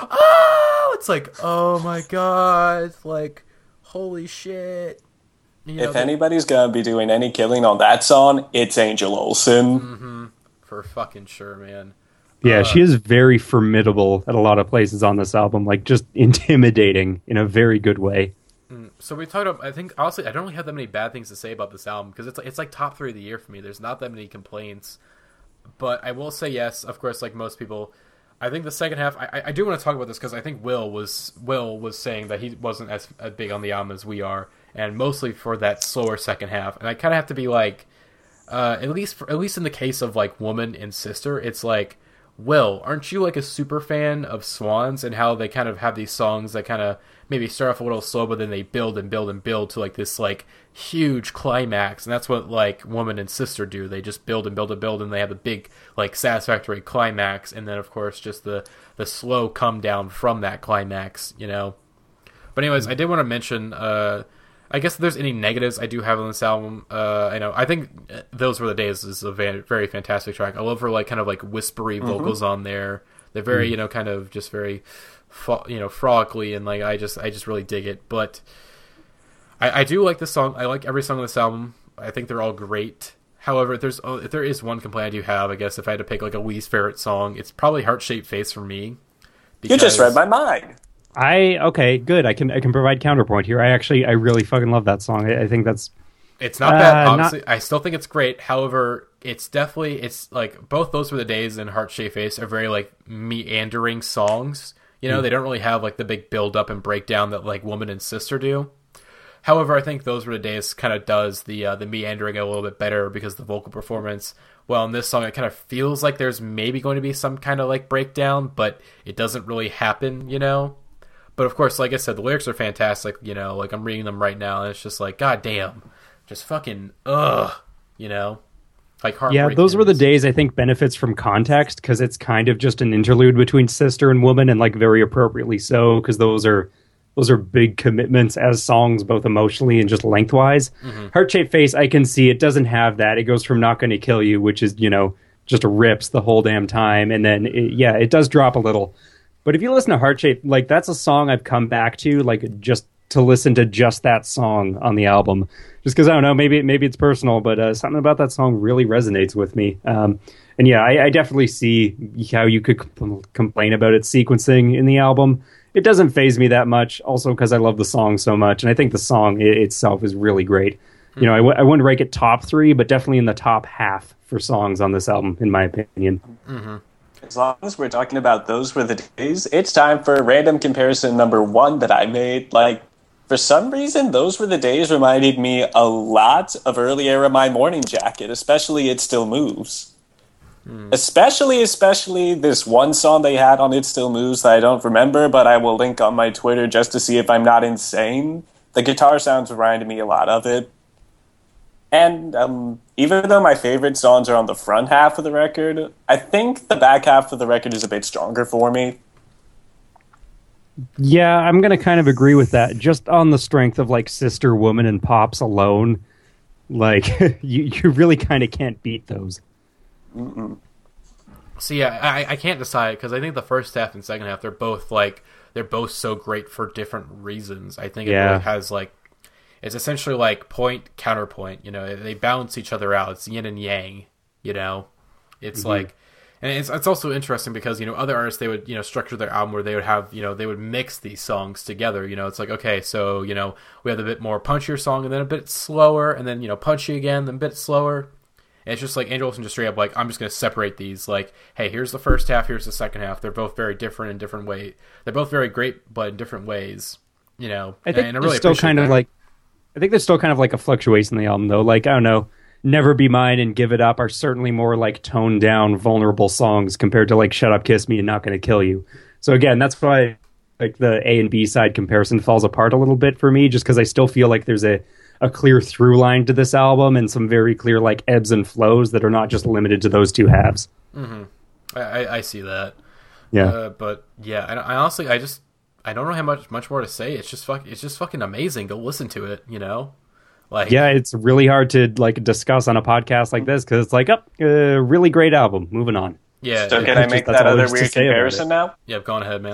it's like oh my god, like. Holy shit. If anybody's going to be doing any killing on that song, it's Angel Olsen. Mm-hmm. For fucking sure, man. Yeah, she is very formidable at a lot of places on this album, like just intimidating in a very good way. So we talked about, I think, honestly, I don't really have that many bad things to say about this album because it's like top 3 of the year for me. There's not that many complaints. But I will say yes, of course, like most people. I think the second half, I do want to talk about this because I think Will was saying that he wasn't as big on the album as we are, and mostly for that slower second half. And I kind of have to be like, at least in the case of like Woman and Sister, it's like, Will, aren't you like a super fan of Swans and how they kind of have these songs that kind of maybe start off a little slow, but then they build and build and build to like this like huge climax, and that's what like Woman and Sister do. They just build and build and build, and they have a big like satisfactory climax, and then of course just the slow come down from that climax, you know. But anyways, I did want to mention I guess if there's any negatives I do have on this album, I think Those Were the Days is a very fantastic track. I love her like kind of like whispery vocals on there. They're very you know kind of just very frolically, and like I just really dig it. But I do like this song. I like every song on this album. I think they're all great. However, if there is one complaint I do have, I guess if I had to pick like a least favorite song, it's probably Heart Shaped Face for me. You just read my mind. Okay, good. I can provide counterpoint here. I really fucking love that song. I think it's not bad. Obviously, I still think it's great. However, it's like both Those Were the Days and Heart Shaped Face are very like meandering songs. You know, they don't really have like the big build up and breakdown that like Woman and Sister do. However, I think Those Were the Days kind of does the meandering a little bit better because the vocal performance. Well, in this song, it kind of feels like there's maybe going to be some kind of like breakdown, but it doesn't really happen, you know. But of course, like I said, the lyrics are fantastic. You know, like I'm reading them right now, and it's just like, god damn, just fucking you know. Like yeah, Those Were the Days, I think, benefits from context because it's kind of just an interlude between Sister and Woman, and like very appropriately so, because those are big commitments as songs, both emotionally and just lengthwise. Heart Shaped Face, I can see it doesn't have that. It goes from Not Gonna Kill You, which is, you know, just rips the whole damn time, and then it does drop a little. But if you listen to Heart Shaped, like that's a song I've come back to, like just to listen to just that song on the album. Just because, I don't know, maybe it's personal, but something about that song really resonates with me. And yeah, I definitely see how you could complain about its sequencing in the album. It doesn't faze me that much, also because I love the song so much, and I think the song itself is really great. You know, I wouldn't rank it top 3, but definitely in the top half for songs on this album, in my opinion. As long as we're talking about Those Were the Days, it's time for random comparison number 1 that I made. Like, for some reason, Those Were the Days reminded me a lot of early era My Morning Jacket, especially It Still Moves. Especially this one song they had on It Still Moves that I don't remember, but I will link on my Twitter just to see if I'm not insane. The guitar sounds reminded me a lot of it. And even though my favorite songs are on the front half of the record, I think the back half of the record is a bit stronger for me. Yeah, I'm going to kind of agree with that. Just on the strength of like Sister Woman and Pops alone, like you really kind of can't beat those. Mm-mm. So yeah, I can't decide because I think the first half and second half they're both so great for different reasons. I think it really has like it's essentially like point counterpoint. You know, they balance each other out. It's yin and yang. You know, it's like. And it's also interesting because, you know, other artists, they would, you know, structure their album where they would have, you know, they would mix these songs together. You know, it's like, okay, so, you know, we have a bit more punchier song and then a bit slower and then, you know, punchy again, then a bit slower. And it's just like Angel Olsen just straight up like, I'm just going to separate these. Like, hey, here's the first half, here's the second half. They're both very different in different ways. They're both very great, but in different ways, you know. I think and I really still kind of like, I think there's still kind of like a fluctuation in the album, though. Like, I don't know. Never Be Mine and Give It Up are certainly more like toned down, vulnerable songs compared to like Shut Up, Kiss Me and Not Gonna Kill You. So again, that's why like the A and B side comparison falls apart a little bit for me, just because I still feel like there's a clear through line to this album and some very clear like ebbs and flows that are not just limited to those two halves. Mm-hmm. I see that. Yeah. But yeah, I honestly, I don't know how much more to say. It's just fucking amazing. Go listen to it, you know? Like, yeah, it's really hard to like discuss on a podcast like this because it's like, really great album. Moving on. Yeah. So can I make that other weird comparison now? Yeah, go on ahead, man.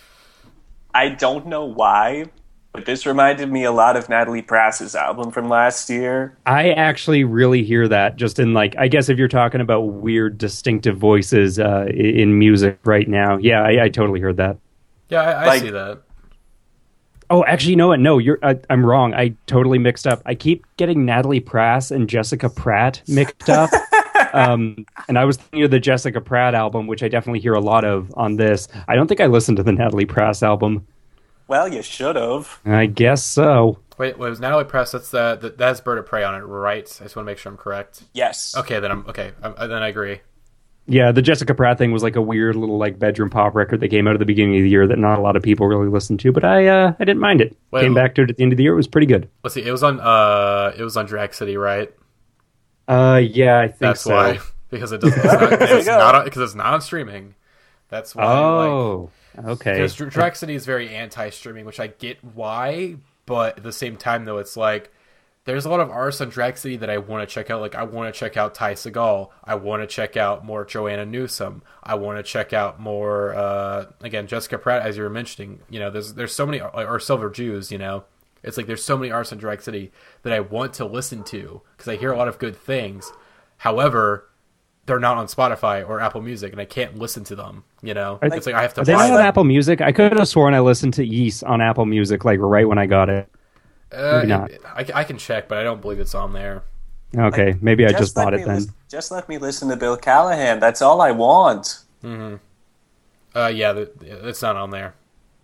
I don't know why, but this reminded me a lot of Natalie Prass's album from last year. I actually really hear that just in like, I guess if you're talking about weird, distinctive voices in music right now. Yeah, I totally heard that. Yeah, I see that. Oh, actually, you know what? No, I'm wrong. I totally mixed up. I keep getting Natalie Prass and Jessica Pratt mixed up. And I was thinking of the Jessica Pratt album, which I definitely hear a lot of on this. I don't think I listened to the Natalie Prass album. Well, you should have. I guess so. Wait, was Natalie Prass? That has Bird of Prey on it, right? I just want to make sure I'm correct. Yes. Okay, then then I agree. Yeah, the Jessica Pratt thing was like a weird little like bedroom pop record that came out at the beginning of the year that not a lot of people really listened to, but I didn't mind it. Came back to it at the end of the year. It was pretty good. Let's see. It was on Drag City, right? Yeah, I think that's so. Why because it's not on streaming. That's why. Oh, okay. Because Drag City is very anti-streaming, which I get why, but at the same time though, it's like. There's a lot of artists on Drag City that I want to check out. Like, I want to check out Ty Segall. I want to check out more Joanna Newsom. I want to check out more, again, Jessica Pratt, as you were mentioning. You know, there's so many, or Silver Jews, you know. It's like there's so many artists on Drag City that I want to listen to because I hear a lot of good things. However, they're not on Spotify or Apple Music, and I can't listen to them, you know. It's like I have to buy them. On Apple Music? I could have sworn I listened to Yeast on Apple Music, like, right when I got it. Maybe not. I can check, but I don't believe it's on there. Okay, maybe I just bought it then. Just let me listen to Bill Callahan. That's all I want. Mm-hmm. Yeah, it's not on there.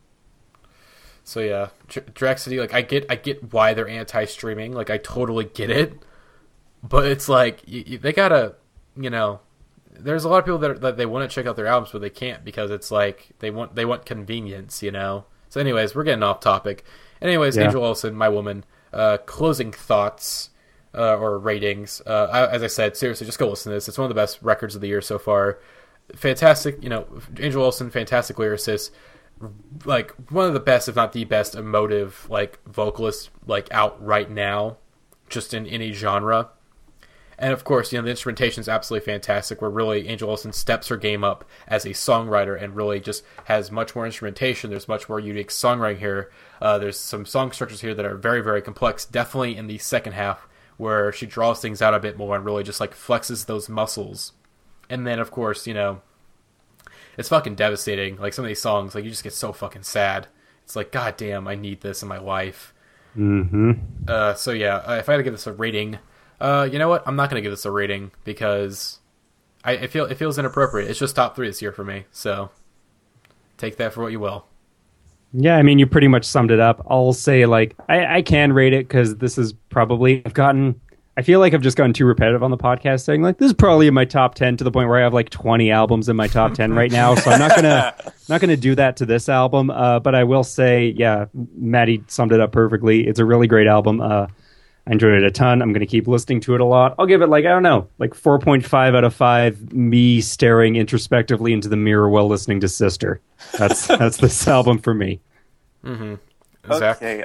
So yeah, Drag City. Like I get why they're anti-streaming. Like I totally get it, but it's like they gotta, you know. There's a lot of people that they want to check out their albums, but they can't because it's like they want convenience, you know. So, anyways, we're getting off topic. Anyways, yeah. Angel Olsen, My Woman, closing thoughts or ratings. As I said, seriously, just go listen to this. It's one of the best records of the year so far. Fantastic, you know, Angel Olsen, fantastic lyricist. Like, one of the best, if not the best, emotive, like, vocalist, like, out right now, just in any genre. And, of course, you know, the instrumentation is absolutely fantastic, where really Angel Olsen steps her game up as a songwriter and really just has much more instrumentation. There's much more unique songwriting here. There's some song structures here that are very, very complex, definitely in the second half, where she draws things out a bit more and really just, like, flexes those muscles. And then, of course, you know, it's fucking devastating. Like, some of these songs, like, you just get so fucking sad. It's like, God damn, I need this in my life. Mm-hmm. So, yeah, if I had to give this a rating... you know what? I'm not going to give this a rating because it feels inappropriate. It's just top 3 this year for me. So take that for what you will. Yeah, I mean, you pretty much summed it up. I'll say, like, I can rate it because this is probably... I've gotten I feel like I've just gotten too repetitive on the podcast saying like this is probably in my top 10 to the point where I have like 20 albums in my top 10 right now. So I'm not gonna do that to this album. But I will say, yeah, Maddie summed it up perfectly. It's a really great album. I enjoyed it a ton. I'm gonna keep listening to it a lot. I'll give it like, I don't know, like 4.5 out of 5. Me staring introspectively into the mirror while listening to Sister. That's this album for me. Mm-hmm. Zach? Okay.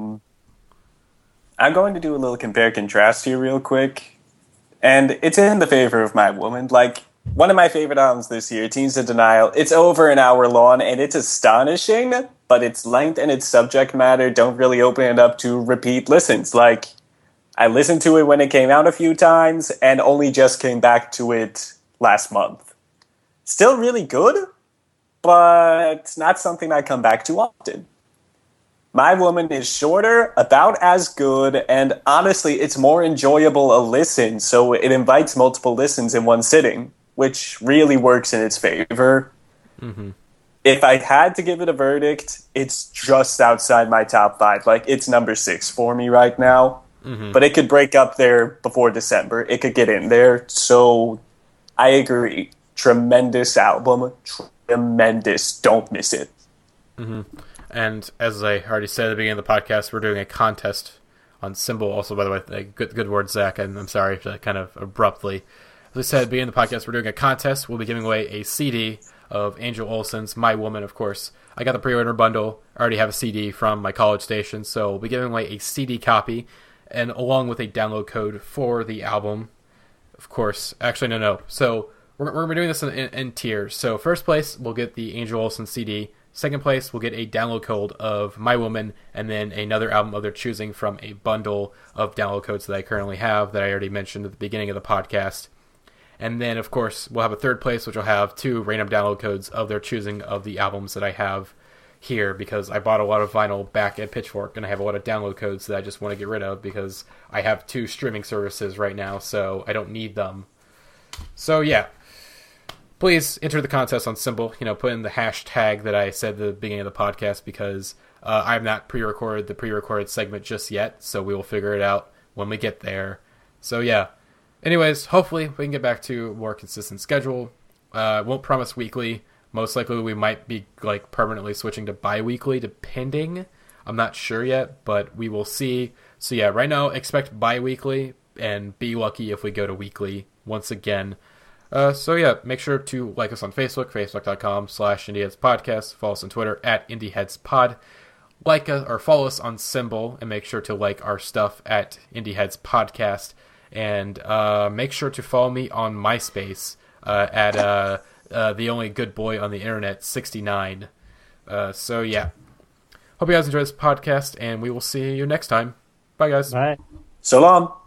I'm going to do a little compare contrast here real quick. And it's in the favor of My Woman. Like, one of my favorite albums this year, Teens in Denial, it's over an hour long, and it's astonishing, but its length and its subject matter don't really open it up to repeat listens. Like, I listened to it when it came out a few times, and only just came back to it last month. Still really good, but not something I come back to often. My Woman is shorter, about as good, and honestly, it's more enjoyable a listen, so it invites multiple listens in one sitting, which really works in its favor. Mm-hmm. If I had to give it a verdict, it's just outside my top 5. Like, it's number 6 for me right now, but it could break up there before December. It could get in there, so I agree. Tremendous album. Tremendous. Don't miss it. Mm-hmm. And as I already said at the beginning of the podcast, we're doing a contest on Symbol. Also, by the way, good word, Zach. And I'm sorry to kind of abruptly. As I said at the beginning of the podcast, we're doing a contest. We'll be giving away a CD of Angel Olsen's My Woman, of course. I got the pre-order bundle. I already have a CD from my college station. So we'll be giving away a CD copy and along with a download code for the album. Of course. Actually, no. So we're going to be doing this in tiers. So first place, we'll get the Angel Olsen CD. Second place, we'll get a download code of My Woman, and then another album of their choosing from a bundle of download codes that I currently have that I already mentioned at the beginning of the podcast. And then, of course, we'll have a third place, which will have 2 random download codes of their choosing of the albums that I have here, because I bought a lot of vinyl back at Pitchfork, and I have a lot of download codes that I just want to get rid of because I have 2 streaming services right now, so I don't need them. So, yeah. Please enter the contest on Symbol. Put in the hashtag that I said at the beginning of the podcast because I have not pre-recorded the pre-recorded segment just yet, so we will figure it out when we get there. So yeah. Anyways, hopefully we can get back to a more consistent schedule. Won't promise weekly. Most likely we might be like permanently switching to bi-weekly depending. I'm not sure yet, but we will see. So yeah, right now expect bi-weekly and be lucky if we go to weekly once again. So yeah, make sure to like us on Facebook, facebook.com/IndieHeadsPodcast. Follow us on Twitter @IndieHeadsPod. Like us or follow us on Symbol, and make sure to like our stuff at IndieHeadsPodcast. And make sure to follow me on MySpace at the only good boy on the internet 69. So yeah, hope you guys enjoy this podcast, and we will see you next time. Bye guys. Bye. So long.